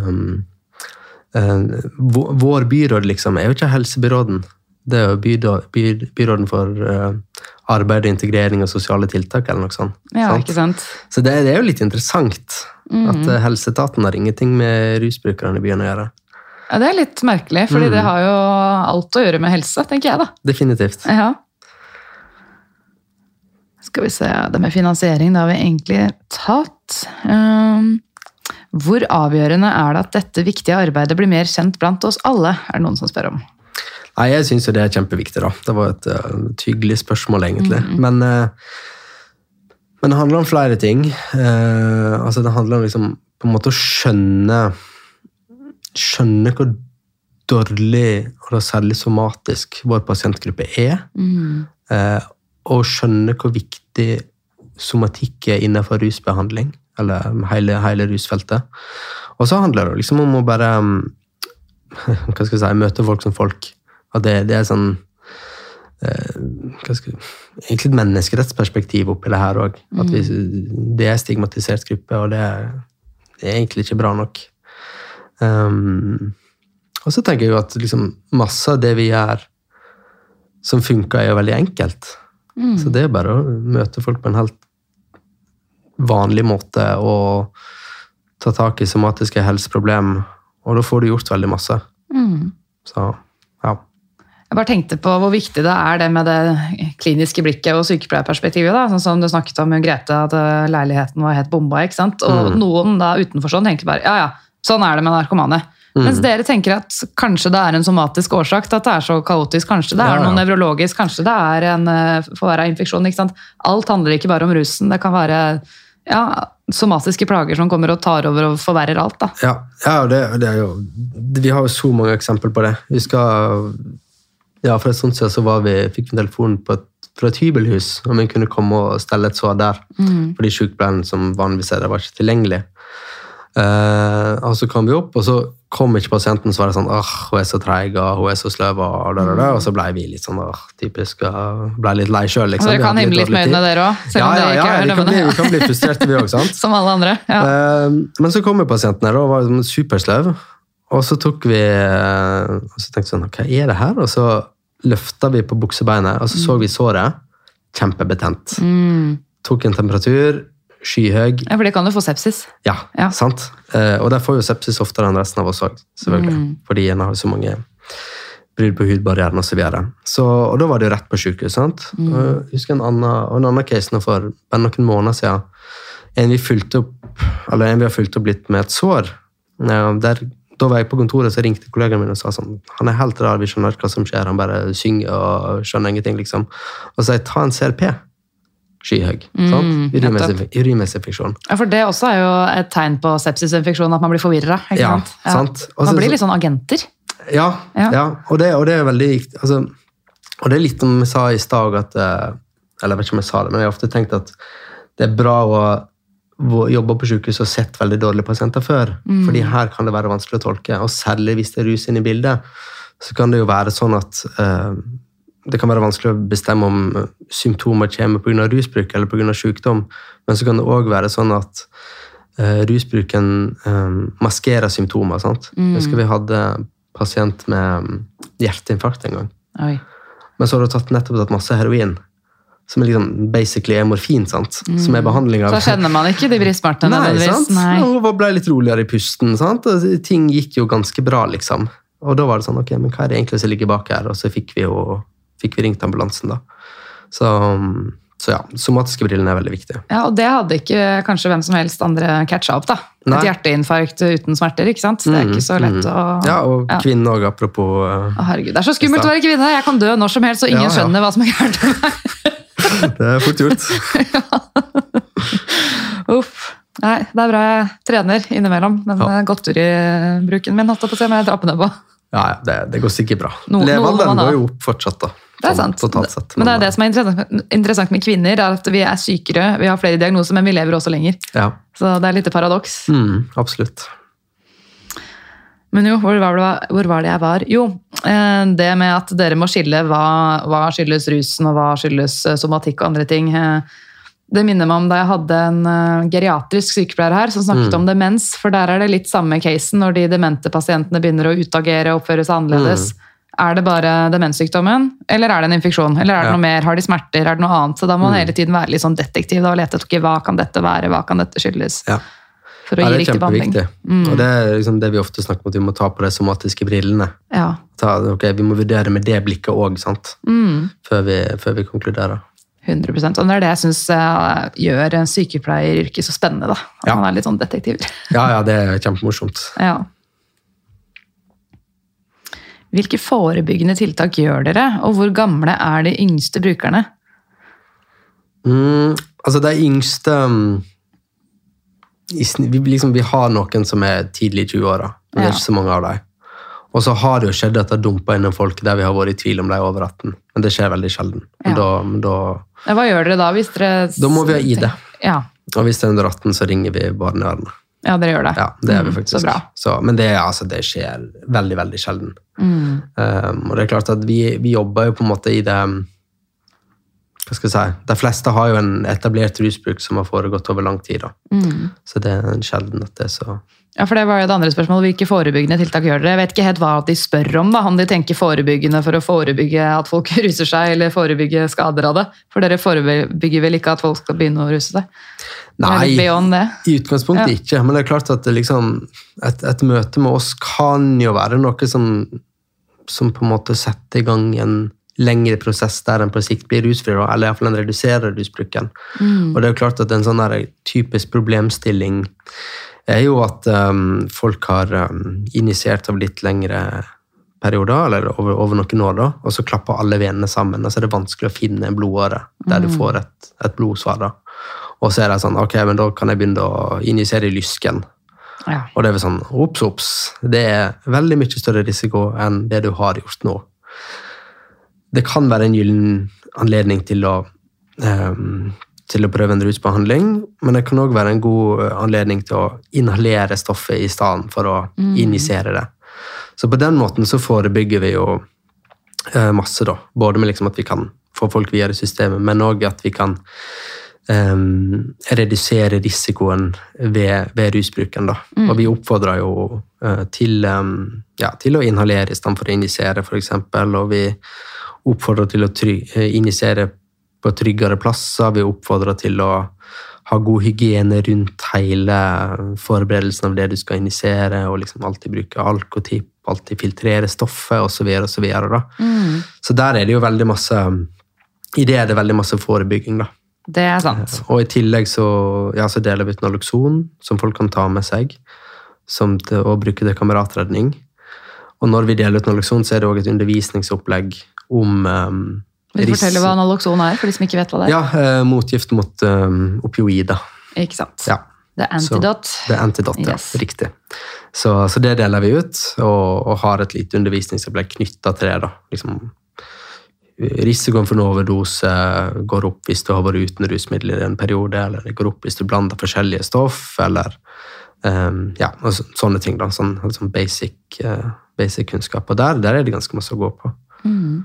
vår byråd liksom, er jo ikke helsebyråden. Det er jo byråden for arbeid, integrering og sosiale tiltak eller noe sånt. Ja, ikke sant? Så det er jo litt interessant at helseetaten har ingenting med rusbrukerne i byen å gjøre. Ja, det er litt merkelig, fordi det har jo alt å gjøre med helse, tenker jeg da. Definitivt. Ja. Skal vi se, det med finansiering, det har vi egentlig tatt. Hvor avgjørende er det at dette viktige arbeidet blir mer kjent blant oss alle? Er det noen som spør om? Nei, jeg synes jo det er kjempeviktig da. Det var et hyggelig spørsmål egentlig. Men det handler om flere ting. Altså det handler om liksom, på en måte å skjønne hvor dårlig, og da særlig somatisk, vår pasientgruppe er. Og skjønne hvor viktig somatikk er innenfor rusbehandling, eller hele rusfeltet. Og så handler det liksom om å bare, hva skal jeg si, møte folk som folk. At det er sånn, egentlig et menneskerettsperspektiv oppi det her også. At det er stigmatisert gruppe, og det er egentlig ikke bra nok. Og så tenker jeg jo at liksom, masse av det vi gjør som funker er jo veldig enkelt. Så det er bare å møte folk på en helt vanlig måte og ta tak i somatiske helseproblem, og da får du gjort veldig masse. Så, ja. Jeg bare tenkte på hvor viktig det er det med det kliniske blikket og sykepleierperspektivet, da. Sånn som du snakket om med Grete, at leiligheten var helt bomba, ikke sant? Og noen da utenfor sånn tenker bare, ja, sånn er det med narkomane. Mens dere tenker at kanskje det er en somatisk årsak til at det er så kaotisk, kanskje det er noe nevrologisk, kanskje det er en forverret-infeksjon, ikke sant? Alt handler ikke bare om rusen, det kan være somatiske plager som kommer og tar over og forverrer alt da. Ja, det er jo, vi har jo så mange eksempler på det. Vi skal, for et sånt sted så fikk vi en telefon fra et hybelhus, om vi kunne komme og stelle et sår der, fordi sykepleien som vanligvis er det var ikke tilgjengelig. Og så kom vi opp, og så kom ikke pasienten, så var det sånn, hun er så treig, og hun er så sløv, og så ble vi litt sånn, typisk, ble litt lei selv, liksom. Og dere kan himme litt med øynene der også, vi kan bli frustrerte vi også, sant? Som alle andre, men så kom pasienten her, og var supersløv, og så tok vi, og så tenkte vi sånn, hva er det her? Og så løftet vi på buksebeinet, og så vi såret, kjempebetent. Tok en temperatur, skyhøg. Ja, for det kan du få sepsis. Ja, sant. Og der får jo sepsis oftere enn resten av oss også, selvfølgelig. Fordi en har så mange brudd på hudbarrieren og så videre. Og da var det jo rett på sykehus, sant? Jeg husker en annen case nå for bare noen måneder siden. En vi har fulgt opp litt med et sår. Da var jeg på kontoret, så ringte kollegaen min og sa sånn, han er helt rar, vi skjønner hva som skjer, han bare synger og skjønner ingenting, liksom. Og så sa jeg, ta en CRP. Skyhøg, urinveisinfeksjon. Ja, for det også er jo et tegn på sepsisinfeksjon, at man blir forvirret, ikke sant? Sant. Man blir litt sånn agenter. Ja. Og det er veldig, altså, og det er litt som jeg sa i stad, eller jeg vet ikke om jeg sa det, men jeg har ofte tenkt at det er bra å jobbe på sykehus og sett veldig dårlige pasienter før, fordi her kan det være vanskelig å tolke, og særlig hvis det er rus inn i bildet, så kan det jo være sånn at det kan være vanskelig å bestemme om symptomer kommer på grunn av rusbruk eller på grunn av sykdom, men så kan det også være sånn at rusbruken maskerer symptomer, sant? Jeg husker vi hadde pasient med hjerteinfarkt en gang. Oi. Men så har du nettopp tatt masse heroin, som liksom basically morfin, sant? Som behandling av... Så kjenner man ikke de bristsmertene nødvendigvis. Nei, sant? Hun ble litt roligere i pusten, sant? Og ting gikk jo ganske bra, liksom. Og da var det sånn, ok, men hva det egentlig som ligger bak her? Og så fikk vi ringt ambulansen da. Så ja, somatiske brillene veldig viktige. Ja, og det hadde ikke kanskje hvem som helst andre catcha opp da. Nei. Et hjerteinfarkt uten smerter, ikke sant? Det ikke så lett å... Ja, og kvinner også, apropos... herregud, det så skummelt å være kvinne. Jeg kan dø når som helst, så ingen skjønner hva som gærent med meg. Det fort gjort. Uff. Nei, det bra jeg trener innimellom, men godteribruken min hatt på å se om jeg drar på ned på. Ja, det går sikkert bra. Levealderen går jo opp fortsatt da. Det sant. Totalt sett. Men det det som interessant med kvinner, er at vi sykere, vi har flere diagnoser, men vi lever også lenger. Ja. Så det litt paradoks. Absolutt. Men jo, hvor var det jeg var? Jo, det med at dere må skille hva skyldes rusen og hva skyldes somatikk og andre ting. Det minner meg om da jeg hadde en geriatrisk sykepleier her som snakket om demens, for der det litt samme casen når de demente pasientene begynner å utagere og oppføre seg annerledes. Det bare demenssykdommen, eller det en infeksjon? Eller det noe mer? Har de smerter? Det noe annet? Så da må man hele tiden være litt sånn detektiv da, og lete etter hva kan dette være, hva kan dette skyldes? Ja. For å gi riktig behandling. Og det liksom det vi ofte snakker om, at vi må ta på de somatiske brillene. Ja. Vi må vurdere med det blikket også, sant? Før vi konkluderer. 100%. Og det det jeg synes gjør sykepleieryrket så spennende da. At man litt sånn detektiv. Ja, det kjempemorsomt. Ja. Hvilke forebyggende tiltak gjør dere, og hvor gamle de yngste brukerne? Altså de yngste... Vi har noen som tidlig i 20-åra, men det ikke så mange av dem. Og så har det jo skjedd at det dumpet inn folk der vi har vært i tvil om de over 18, men det skjer veldig sjelden. Hva gjør dere da hvis dere... Da må vi ha ID. Ja. Og hvis det under 18, så ringer vi barnevernet. Ja, dere gjør det. Ja, det vi faktisk. Så bra. Men det skjer veldig, veldig sjelden. Og det klart at vi jobber jo på en måte i det... Hva skal jeg si? De fleste har jo en etablert rusbruk som har foregått over lang tid. Da. Så det en sjelden at det så... Ja, for det var jo det andre spørsmålet. Hvilke forebyggende tiltak gjør dere? Jeg vet ikke helt hva de spør om, da. Om de tenker forebyggende for å forebygge at folk ruser seg, eller forebygge skader av det. For dere forebygger vel ikke at folk skal begynne å ruse seg? Nei, i utgangspunktet ikke. Men det klart at liksom, et møte med oss kan jo være noe som på en måte setter i gang en lengre prosess der en på sikt blir rusfri, eller i hvert fall en reduserer rusbruken. Og det jo klart at en sånn typisk problemstilling jo at folk har initiert av litt lengre perioder, eller over noen år da, og så klapper alle venene sammen, og så det vanskelig å finne en blodåre der du får et blodsvar da. Og så det sånn, ok, men da kan jeg begynne å injisere i lysken. Ja. Og det sånn, ops, det veldig mye større risiko enn det du har gjort nå. Det kan være en gyllen anledning til å prøve en rusbehandling, men det kan også være en god anledning til å inhalere stoffet i stedet for å injisere det. Så på den måten så forebygger vi jo masse da, både med liksom at vi kan få folk videre i systemet, men også at vi kan redusere risikoen ved rusbruken da. Og vi oppfordrer jo til å inhalere i stedet for å injisere for eksempel, og vi oppfordrer til å injisere på tryggere plasser, vi oppfordrer til å ha god hygiene rundt hele forberedelsen av det du skal injisere, og liksom alltid bruke alkotipp, alltid filtrere stoffet, og så videre da. Så der det jo veldig masse, i det det veldig masse forebygging da. Det sant. Og i tillegg så deler vi ut Naloxon, som folk kan ta med seg, som til å bruke det kameratredning. Og når vi deler ut Naloxon, så det også et undervisningsopplegg om Vil du fortelle hva Naloxon for de som ikke vet hva det Ja, motgift mot opioider. Ikke sant? Ja. Det antidot. Det antidot, yes. Ja, riktig. Så det deler vi ut, og har et lite undervisningsopplegg knyttet til det da. Liksom, risikoen for en overdose går opp hvis du har vært uten rusmiddel i en periode, eller det går opp hvis du blander forskjellige stoff, eller og sånne ting da, sånn basic kunnskap. Og der det ganske masse å gå på.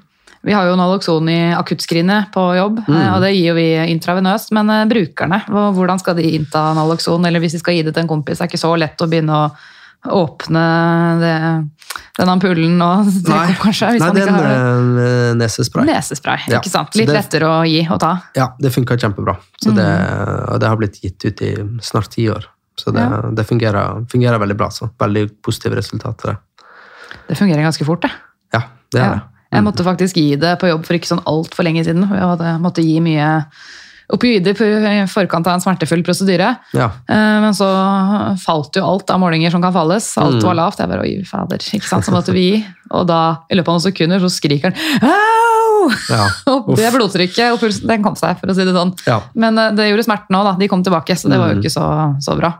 Vi har jo naloxon i akuttskrinet på jobb, og det gir jo vi intravenøst, men brukerne, hvordan skal de innta naloxon, eller hvis de skal gi det til en kompis, det er ikke så lett å begynne å åpne den ampullen og drikke opp kanskje, hvis man ikke har det. Nesespray. Nesespray, ikke sant? Litt lettere å gi og ta. Ja, det funker kjempebra. Så det har blitt gitt ut i snart 10 år. Så det fungerer veldig bra. Så veldig positive resultater. Det fungerer ganske fort, det. Ja, det er det. Jeg måtte faktisk gi det på jobb for ikke sånn alt for lenge siden. Jeg måtte gi mye opioider i forkant av en smertefull prosedyre. Ja. Men så falt jo alt av målinger som kan falles. Alt var lavt. Jeg bare, oi, fader, ikke sant? Så måtte vi gi. Og da, i løpet av noen sekunder, så skriker den, au! Ja. Og det blodtrykket og pulsen, den kom seg, for å si det sånn. Ja. Men det gjorde smerten også, da. De kom tilbake, så det var jo ikke så bra.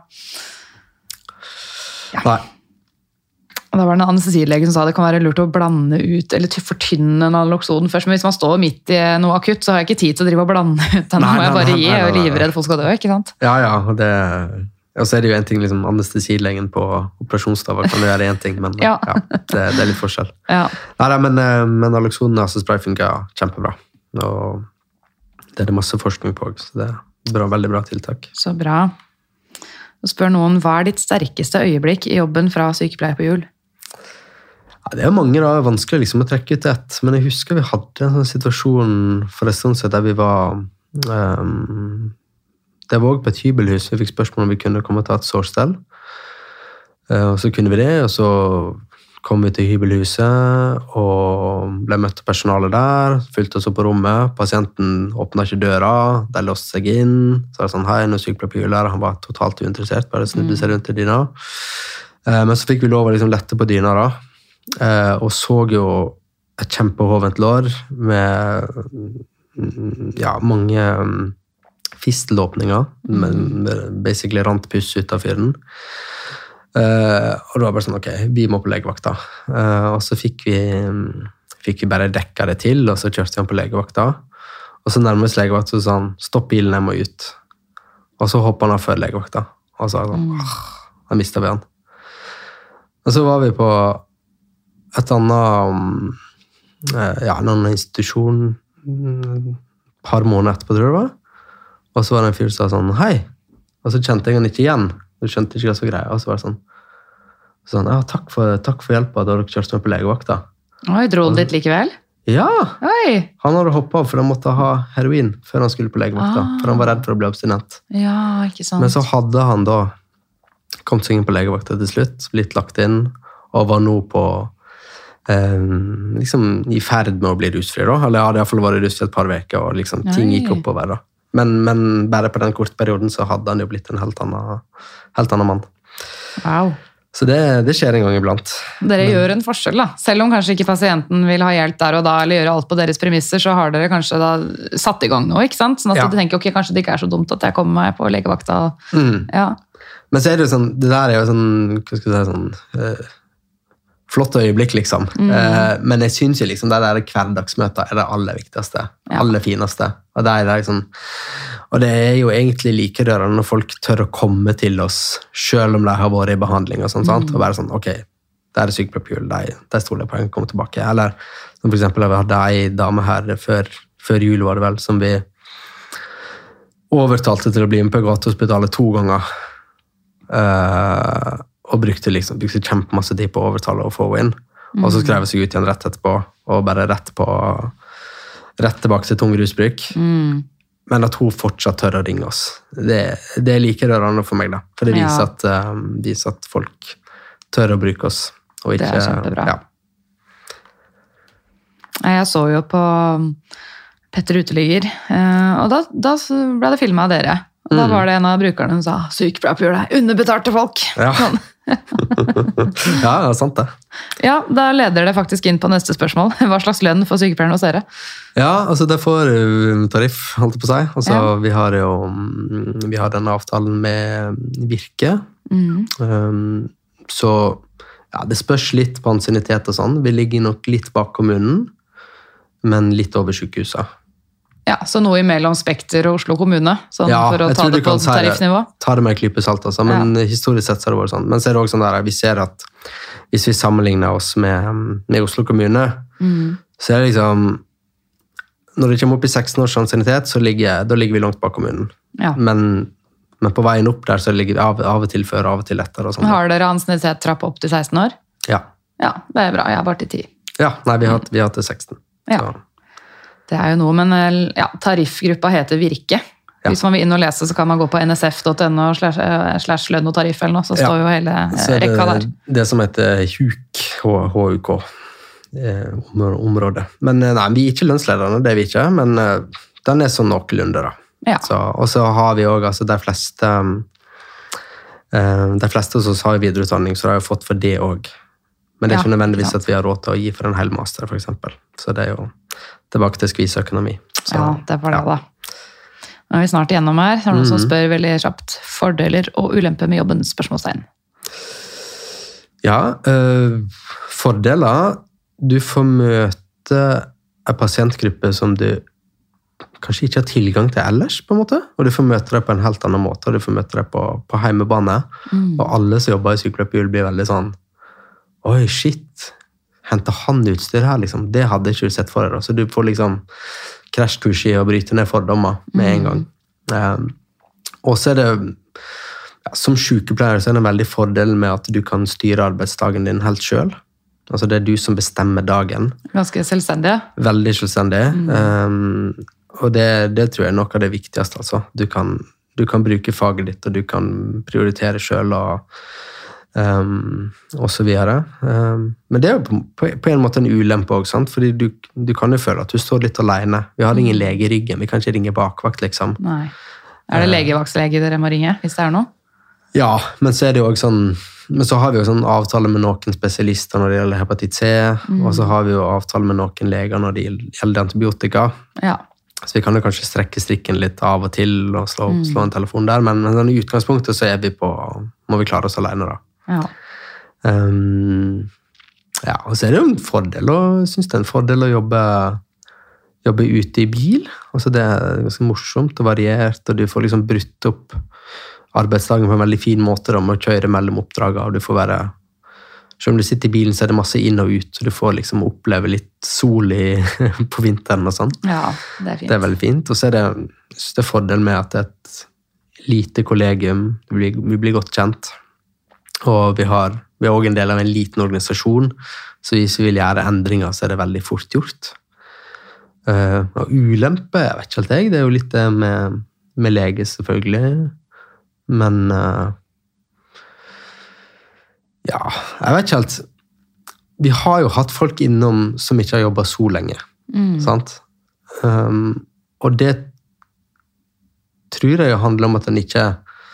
Ja. Nei. Og da var det en anestesilege som sa det kan være lurt å blande ut, eller fortynne naloxon først, men hvis man står midt i noe akutt, så har jeg ikke tid til å drive og blande ut. Den må jeg bare gi, og livredd folk skal dø, ikke sant? Ja, og så er det jo en ting, liksom, anestesilegen på operasjonsstaver kan gjøre en ting, men det er litt forskjell. Ja. Nei, men naloxon og spray fungerer kjempebra, og det er det masse forskning på, så det er veldig bra tiltak. Så bra. Så spør noen, hva er ditt sterkeste øyeblikk i jobben fra sykepleier på hjul? Ja, det er mange da, vanskelig liksom å trekke ut ett, men jeg husker vi hadde en sånn situasjon for en stund siden der vi var, det var også på et hybelhus, vi fikk spørsmål om vi kunne komme og ta et sårstell, og så kunne vi det, og så kom vi til hybelhuset, og ble møtt av personalet der, fylte oss opp på rommet, pasienten åpnet ikke døra, de låste seg inn, så var det sånn, hei, nå er sykepleier på hjul her, han var totalt uinteressert, bare snudde seg rundt i dyna, men så fikk vi lov å liksom lette på dyna da, og så jo et kjempehovent lår med mange fistelåpninger, men basically rant puss ut av fyren. Og da var det bare sånn, ok, vi må på legevakta. Og så fikk vi bare dekka det til, og så kjørte vi han på legevakta. Og så nærmest legevakta så sa han, stopp bilen, jeg må ut. Og så hoppet han av før legevakta. Og så var det sånn, da mistet vi han. Og så var vi på et annet, en annen institusjon, et par måneder etterpå, tror jeg det var. Og så var det en fyr som sa sånn, hei. Og så kjente jeg han ikke igjen. Jeg skjønte ikke hva så greit. Og så var det sånn, ja, takk for hjelpa da dere kjørte meg på legevakta. Oi, dro han dit likevel? Ja. Oi. Han hadde hoppet av, for han måtte ha heroin før han skulle på legevakta. For han var redd for å bli abstinent. Ja, ikke sant. Men så hadde han da kommet seg inn på legevakta til slutt, blitt lagt inn, og var nå på liksom i ferd med å bli rusfri da. Eller hadde i hvert fall vært rusfri et par veker, og liksom ting gikk oppover da. Men bare på den korte perioden så hadde han jo blitt en helt annen mann. Wow. Så det skjer en gang iblant. Dere gjør en forskjell da. Selv om kanskje ikke pasienten vil ha hjelp der og da, eller gjøre alt på deres premisser, så har dere kanskje da satt i gang noe, ikke sant? Sånn at du tenker, ok, kanskje det ikke er så dumt at jeg kommer meg på legevakta. Ja. Men så er det jo sånn, det der er jo sånn, hva skal jeg si, sånn flott øyeblikk, liksom. Men jeg synes jo liksom det der hverdagsmøter er det aller viktigste, aller fineste. Og det er liksom, og det er jo egentlig like rørende når folk tør å komme til oss, selv om de har vært i behandling og sånt, sant? Og bare sånn, ok, det er sykepleier på hjul, de stoler på en komme tilbake. Eller som for eksempel, vi hadde en dame her før jul var det vel, som vi overtalte til å bli med på Gatehospitalet 2 ganger. Og brukte kjempemasse tid på å overtale og få henne inn. Og så skrev jeg seg ut igjen rett etterpå, og bare rett tilbake til tung rusbruk. Men at hun fortsatt tør å ringe oss. Det er like rørende for meg da. For det viser at folk tør å bruke oss. Og ikke, det er kjempebra. Ja. Jeg så jo på Petter Uteligger, og da ble det filmet av dere. Og da var det en av brukerne som sa, sykepleier på hjul er underbetalte folk. Ja. Ja, det er sant det. Ja, da leder det faktisk inn på neste spørsmål. Hva slags lønn får sykepleierne hos dere? Ja, altså det får tariff, holdt det på seg. Altså, vi har denne avtalen med Virke. Så ja, det spørs litt på ansiennitet og sånn. Vi ligger nok litt bak kommunen, men litt over sykehuset. Ja, så noe imellom Spekter og Oslo kommune, sånn for å ta det på tariffnivå? Ta det med en klype salt, altså, men historisk sett så har det vært sånn. Men så er det også sånn der, vi ser at hvis vi sammenligner oss med Oslo kommune, så er det liksom, når det kommer opp i 16 års ansiennitet, da ligger vi langt bak kommunen. Ja. Men på veien opp der, så ligger vi av og til før, av og til etter. Og sånn. Har dere ansiennitet trapp opp til 16 år? Ja. Ja, det er bra. Jeg er bare til 10. Ja, nei, vi har hatt til 16. Ja. Det er jo noe, men ja, tariffgruppa heter Virke. Ja. Hvis man vil inn og lese, så kan man gå på nsf.no// lønn og tariff eller noe, så står jo hele rekka der. Det som heter HUK, området. Men nei, vi er ikke lønnslederne, det er vi ikke, men den er sånn noenlunde da. Ja. Og så har vi også, altså de fleste hos oss har videreutdanning, så de har jo fått for det også. Men det er ikke nødvendigvis at vi har råd til å gi for en hel master, for eksempel. Så det er jo tilbake til skviseøkonomi. Så, ja, det er bare det da. Nå er vi snart igjennom her. Så er det noen som spør veldig kjapt. Fordeler og ulemper med jobben, spørsmålstegn. Ja, fordeler. Du får møte en pasientgruppe som du kanskje ikke har tilgang til ellers, på en måte. Og du får møte deg på en helt annen måte, og du får møte deg på heimebane. Og alle som jobber i sykepleierpul blir veldig sånn, oi, shit, henter han utstyr her, liksom? Det hadde ikke du sett for deg. Så du får liksom krasjkurs i å bryte ned fordommer med en gang. Og så er det, ja, som sykepleier så er det en veldig fordel med at du kan styre arbeidsdagen din helt selv. Altså det er du som bestemmer dagen. Ganske selvstendig. Veldig selvstendig. Og det tror jeg er noe av det viktigste. Altså. Du kan bruke faget ditt, og du kan prioritere selv, og så videre. Men det er jo på en måte en ulempe også, sant? Fordi du kan jo føle at du står litt alene. Vi har ingen lege i ryggen, vi kan ikke ringe bakvakt, liksom. Nei. Er det legevaktlege dere må ringe, hvis det er noe? Ja, men så er det jo også sånn, men så har vi jo sånn avtale med noen spesialister når det gjelder hepatitt C, og så har vi jo avtale med noen leger når det gjelder antibiotika. Ja. Så vi kan jo kanskje strekke strikken litt av og til og slå en telefon der, men i utgangspunktet så må vi klare oss alene da. Ja. Ja, og så er det jo en fordel, og jeg synes det er en fordel å jobbe ute i bil. Altså det er ganske morsomt og variert, og du får liksom brutt opp arbeidsdagen på en veldig fin måte da, med å kjøre mellom oppdraget, og du får være, selv om du sitter i bilen så er det masse inn og ut, så du får liksom oppleve litt sol på vinteren og sånn. Ja, det er fint. Det er veldig fint, og så er det fordel med at det er et lite kollegium, vi blir godt kjent, og vi er også en del av en liten organisasjon, så hvis vi vil gjøre endringer, så er det veldig fort gjort. Og ulempe, jeg vet ikke helt jeg, det er jo litt det med lege selvfølgelig, men ja, jeg vet ikke helt. Vi har jo hatt folk innom som ikke har jobbet så lenge, sant? Og det tror jeg handler om at den ikke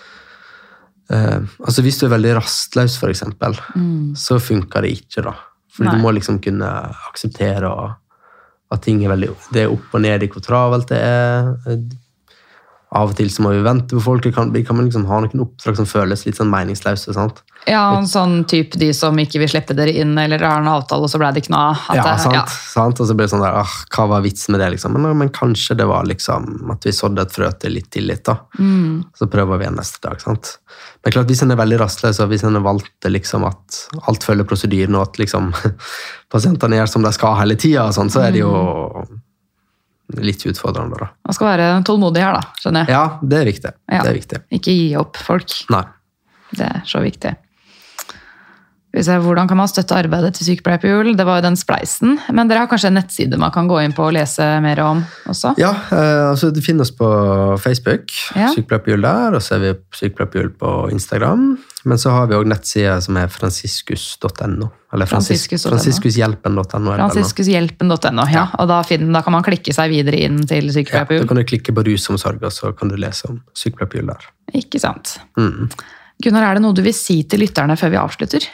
altså hvis du er veldig rastløs for eksempel, så funker det ikke da. For du må liksom kunne akseptere at ting er veldig, det er opp og ned i hvor travelt det er. Av og til så må vi vente på folk, kan man liksom ha noen oppdrag som føles litt sånn meningsløse, sant? Ja, en sånn typ de som ikke vil slippe dere inn, eller har en avtale, og så ble det ikke noe. Ja, sant, og så ble det sånn der, hva var vitsen med det liksom? Men kanskje det var liksom at vi sådde et frø til litt tillit da. Så prøver vi en neste dag, sant? Men klart, hvis en er veldig rastløs, og hvis en har valgt det liksom at alt følger prosedyren, og at liksom pasientene gjør som de skal hele tiden, og sånn, så er det jo litt utfordrende da. Man skal være tålmodig her da, skjønner jeg. Ja, det er viktig. Ja. Det er viktig. Ikke gi opp folk. Nei. Det er så viktig. Hvordan kan man støtte arbeidet til Sykepleierpul? Det var jo den spleisen, men dere har kanskje en nettside man kan gå inn på og lese mer om også? Ja, altså det finnes på Facebook, Sykepleierpul der, og så er vi Sykepleierpul på Instagram, men så har vi også nettsida som er franciscus.no, eller franciscushjelpen.no. Franciscushjelpen.no, ja, og da kan man klikke seg videre inn til Sykepleierpul. Ja, da kan du klikke på rusomsorg, og så kan du lese om Sykepleierpul der. Ikke sant. Gunnar, er det noe du vil si til lytterne før vi avslutter?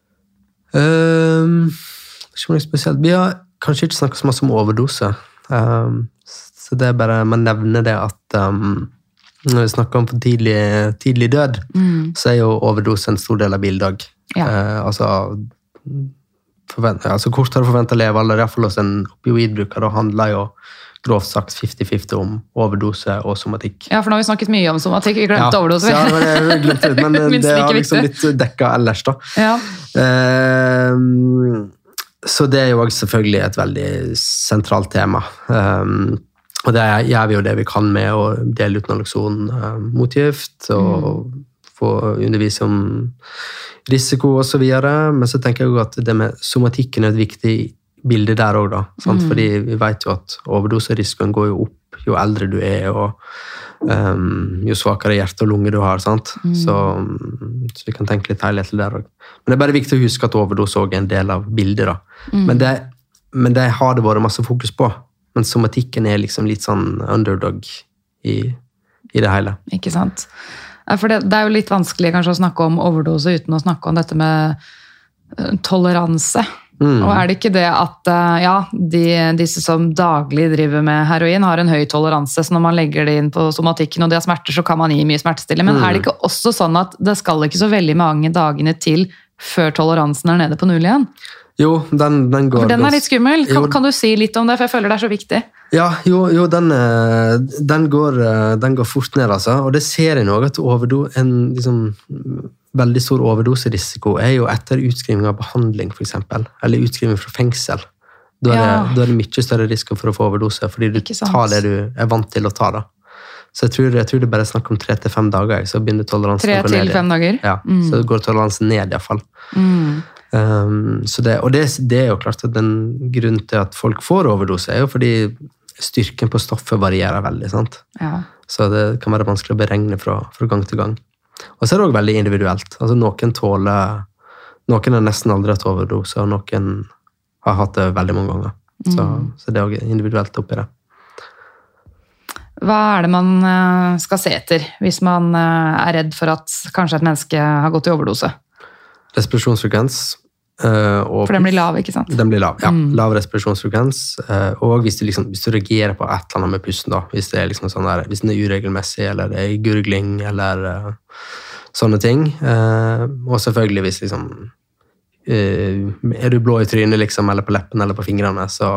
Ikke noe spesielt. Vi har kanskje ikke snakket så mye om overdose, så det er bare man nevner det at når vi snakker om tidlig død, så er jo overdose en stor del av bildag. Altså kortere forventet levealder, i hvert fall hos en opioidbruker, da handler jo grovt sagt 50-50 om overdose og somatikk. Ja, for nå har vi snakket mye om somatikk, vi glemte overdose. Ja, det glemte men det har liksom litt dekket ellers da. Ja. Så det jo også selvfølgelig et veldig sentralt tema. Og det gjør vi jo det vi kan med å dele ut naloxon mot gift, og få undervise om risiko og så videre. Men så tenker jeg jo at det med somatikken et viktig bilde der også da. Sant? Fordi vi vet jo at overdoserisikoen går jo opp jo eldre du og jo svakere hjerte og lunge du har, sant? Så vi kan tenke litt helhetlig der også. Men det bare viktig å huske at overdose også en del av bildet da. Men det har det vært masse fokus på. Men somatikken liksom litt sånn underdog i det hele. Ikke sant? For det jo litt vanskelig kanskje å snakke om overdose uten å snakke om dette med toleranse. Og det ikke det at disse som daglig driver med heroin har en høy toleranse, så når man legger det inn på somatikken og de har smerter, så kan man gi mye smertestille. Men det ikke også sånn at det skal ikke så veldig mange dagene til før toleransen nede på null igjen? Jo, den går... For den litt skummel. Kan du si litt om det, for jeg føler det så viktig? Ja, den går fort ned, altså. Og det ser jeg nå, at en liksom, veldig stor overdoserisiko jo etter utskriving av behandling, for eksempel. Eller utskriving fra fengsel. Da er det mye større risiko for å få overdose, fordi du tar det du vant til å ta, da. Så jeg tror det bare er snakk om 3 til 5 dager, så begynner toleransen å gå ned. 3 til 5 dager? Ja, så går toleransen ned i hvert fall. Så det jo klart at den grunnen til at folk får overdose jo fordi styrken på stoffet varierer veldig, sant? Ja. Så det kan være vanskelig å beregne fra gang til gang. Og så det også veldig individuelt. Altså noen har nesten aldri hatt overdose, og noen har hatt det veldig mange ganger. Så det også individuelt oppi det. Hva det man skal se etter hvis man redd for at kanskje et menneske har gått i overdose? Respirasjonsfrekvens. For den blir lav, ikke sant? Den blir lav, ja. Lav respirasjonsfrekvens. Og hvis du reagerer på et eller annet med pusten, da, hvis det liksom sånn der, hvis den uregelmessig, eller det gurgling, eller sånne ting. Og selvfølgelig hvis liksom, du blå i trynet, liksom, eller på leppen, eller på fingrene, så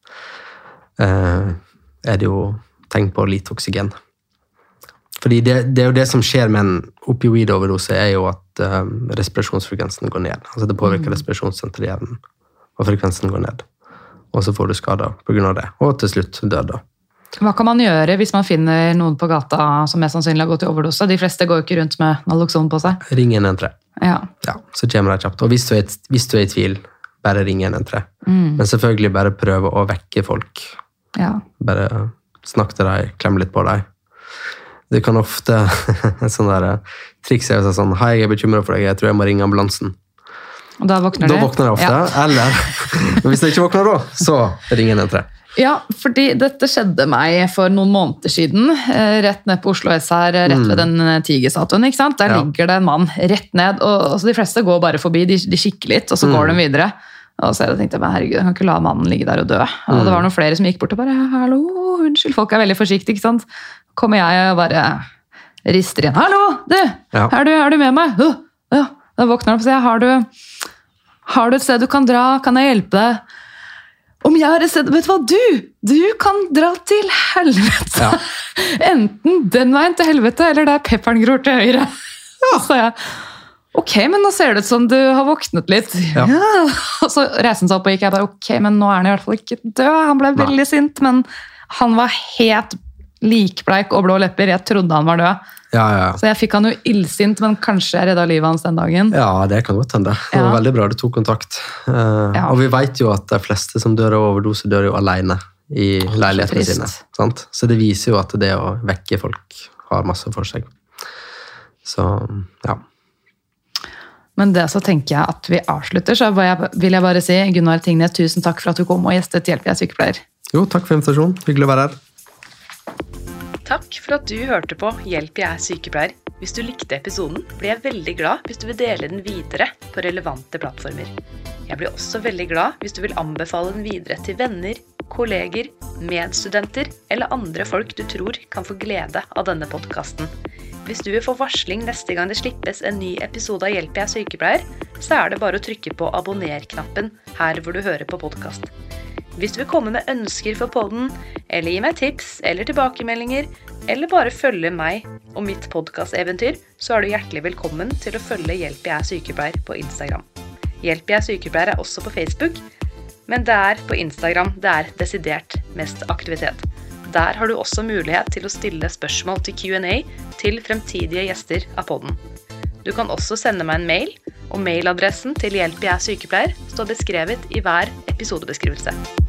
det jo tegn på lite oksygen. Fordi det jo det som skjer med en opioidoverdose, jo at respirasjonsfrekvensen går ned. Altså det påvirker respirasjonssenteret i hjernen, og frekvensen går ned. Og så får du skader på grunn av det, og til slutt død da. Hva kan man gjøre hvis man finner noen på gata som mest sannsynlig har gått i overdose? De fleste går jo ikke rundt med naloxon på seg. Ring 113. Ja, så kommer det kjapt. Og hvis du i tvil, bare ring 113. Men selvfølgelig bare prøve å vekke folk. Ja. Bare snakk til deg, klem litt på deg. Det kan ofte, sånn der triks sånn, hei, jeg bekymret for deg, jeg tror jeg må ringe ambulansen. Og da våkner det? Da våkner det ofte, ja. Eller hvis det ikke våkner da, så ringer 113. Ja, fordi dette skjedde meg for noen måneder siden, rett ned på Oslo S her, rett ved den tigerstatuen, ikke sant? Der ligger det en mann rett ned, og de fleste går bare forbi, de kikker litt, og så går de videre. Og så tenkte jeg, herregud, jeg kan ikke la mannen ligge der og dø. Og det var noen flere som gikk bort og bare, hallo, unnskyld, folk veldig forsiktige, ikke sant? Kommer jeg og bare rister igjen. Hallo, du! Ja. Er du med meg? Ja, da våkner jeg opp og sier, har du et sted du kan dra? Kan jeg hjelpe deg? Om jeg har et sted, vet du hva? Du kan dra til helvete. Ja. Enten den veien til helvete, eller der pepperen gror til høyre. Ja. Så sa jeg, ok, men nå ser det ut som du har våknet litt. Ja. Og så reiste han seg opp og gikk jeg bare, ok, men nå han i hvert fall ikke død. Han ble veldig sint, men han var helt likbleik og blå lepper. Jeg trodde han var død. Ja. Så jeg fikk han jo illsint, men kanskje jeg reddet livet hans den dagen. Ja, det kan godt hende. Det var veldig bra du tok kontakt. Og vi vet jo at de fleste som dør av overdose dør jo alene i leilighetene sine. Sant? Så det viser jo at det å vekke folk har masse for seg. Så, ja. Men det så tenker jeg at vi avslutter, så vil jeg bare si, Gunnar Tingnes, tusen takk for at du kom og gjestet Hjelp, jeg sykepleier. Jo, takk for invitasjonen. Hyggelig å være her. Takk for at du hørte på Hjelp, jeg sykepleier. Hvis du likte episoden, blir jeg veldig glad hvis du vil dele den videre på relevante plattformer. Jeg blir også veldig glad hvis du vil anbefale den videre til venner, kolleger, medstudenter eller andre folk du tror kan få glede av denne podcasten. Hvis du vil få varsling neste gang det slippes en ny episode av Hjelp, jeg sykepleier, så det bare å trykke på abonner-knappen her hvor du hører på podcast. Hvis du vil komme med ønsker for podden, eller gi meg tips eller tilbakemeldinger, eller bare følge meg og mitt podcast-eventyr, så du hjertelig velkommen til å følge Hjelp, jeg sykepleier på Instagram. Hjelp, jeg sykepleier også på Facebook, Men det på Instagram det desidert mest aktivitet. Der har du også mulighet til å stille spørsmål til Q&A til fremtidige gjester av podden. Du kan også sende meg en mail, og mailadressen til Hjelp jeg er sykepleier står beskrevet i hver episodebeskrivelse.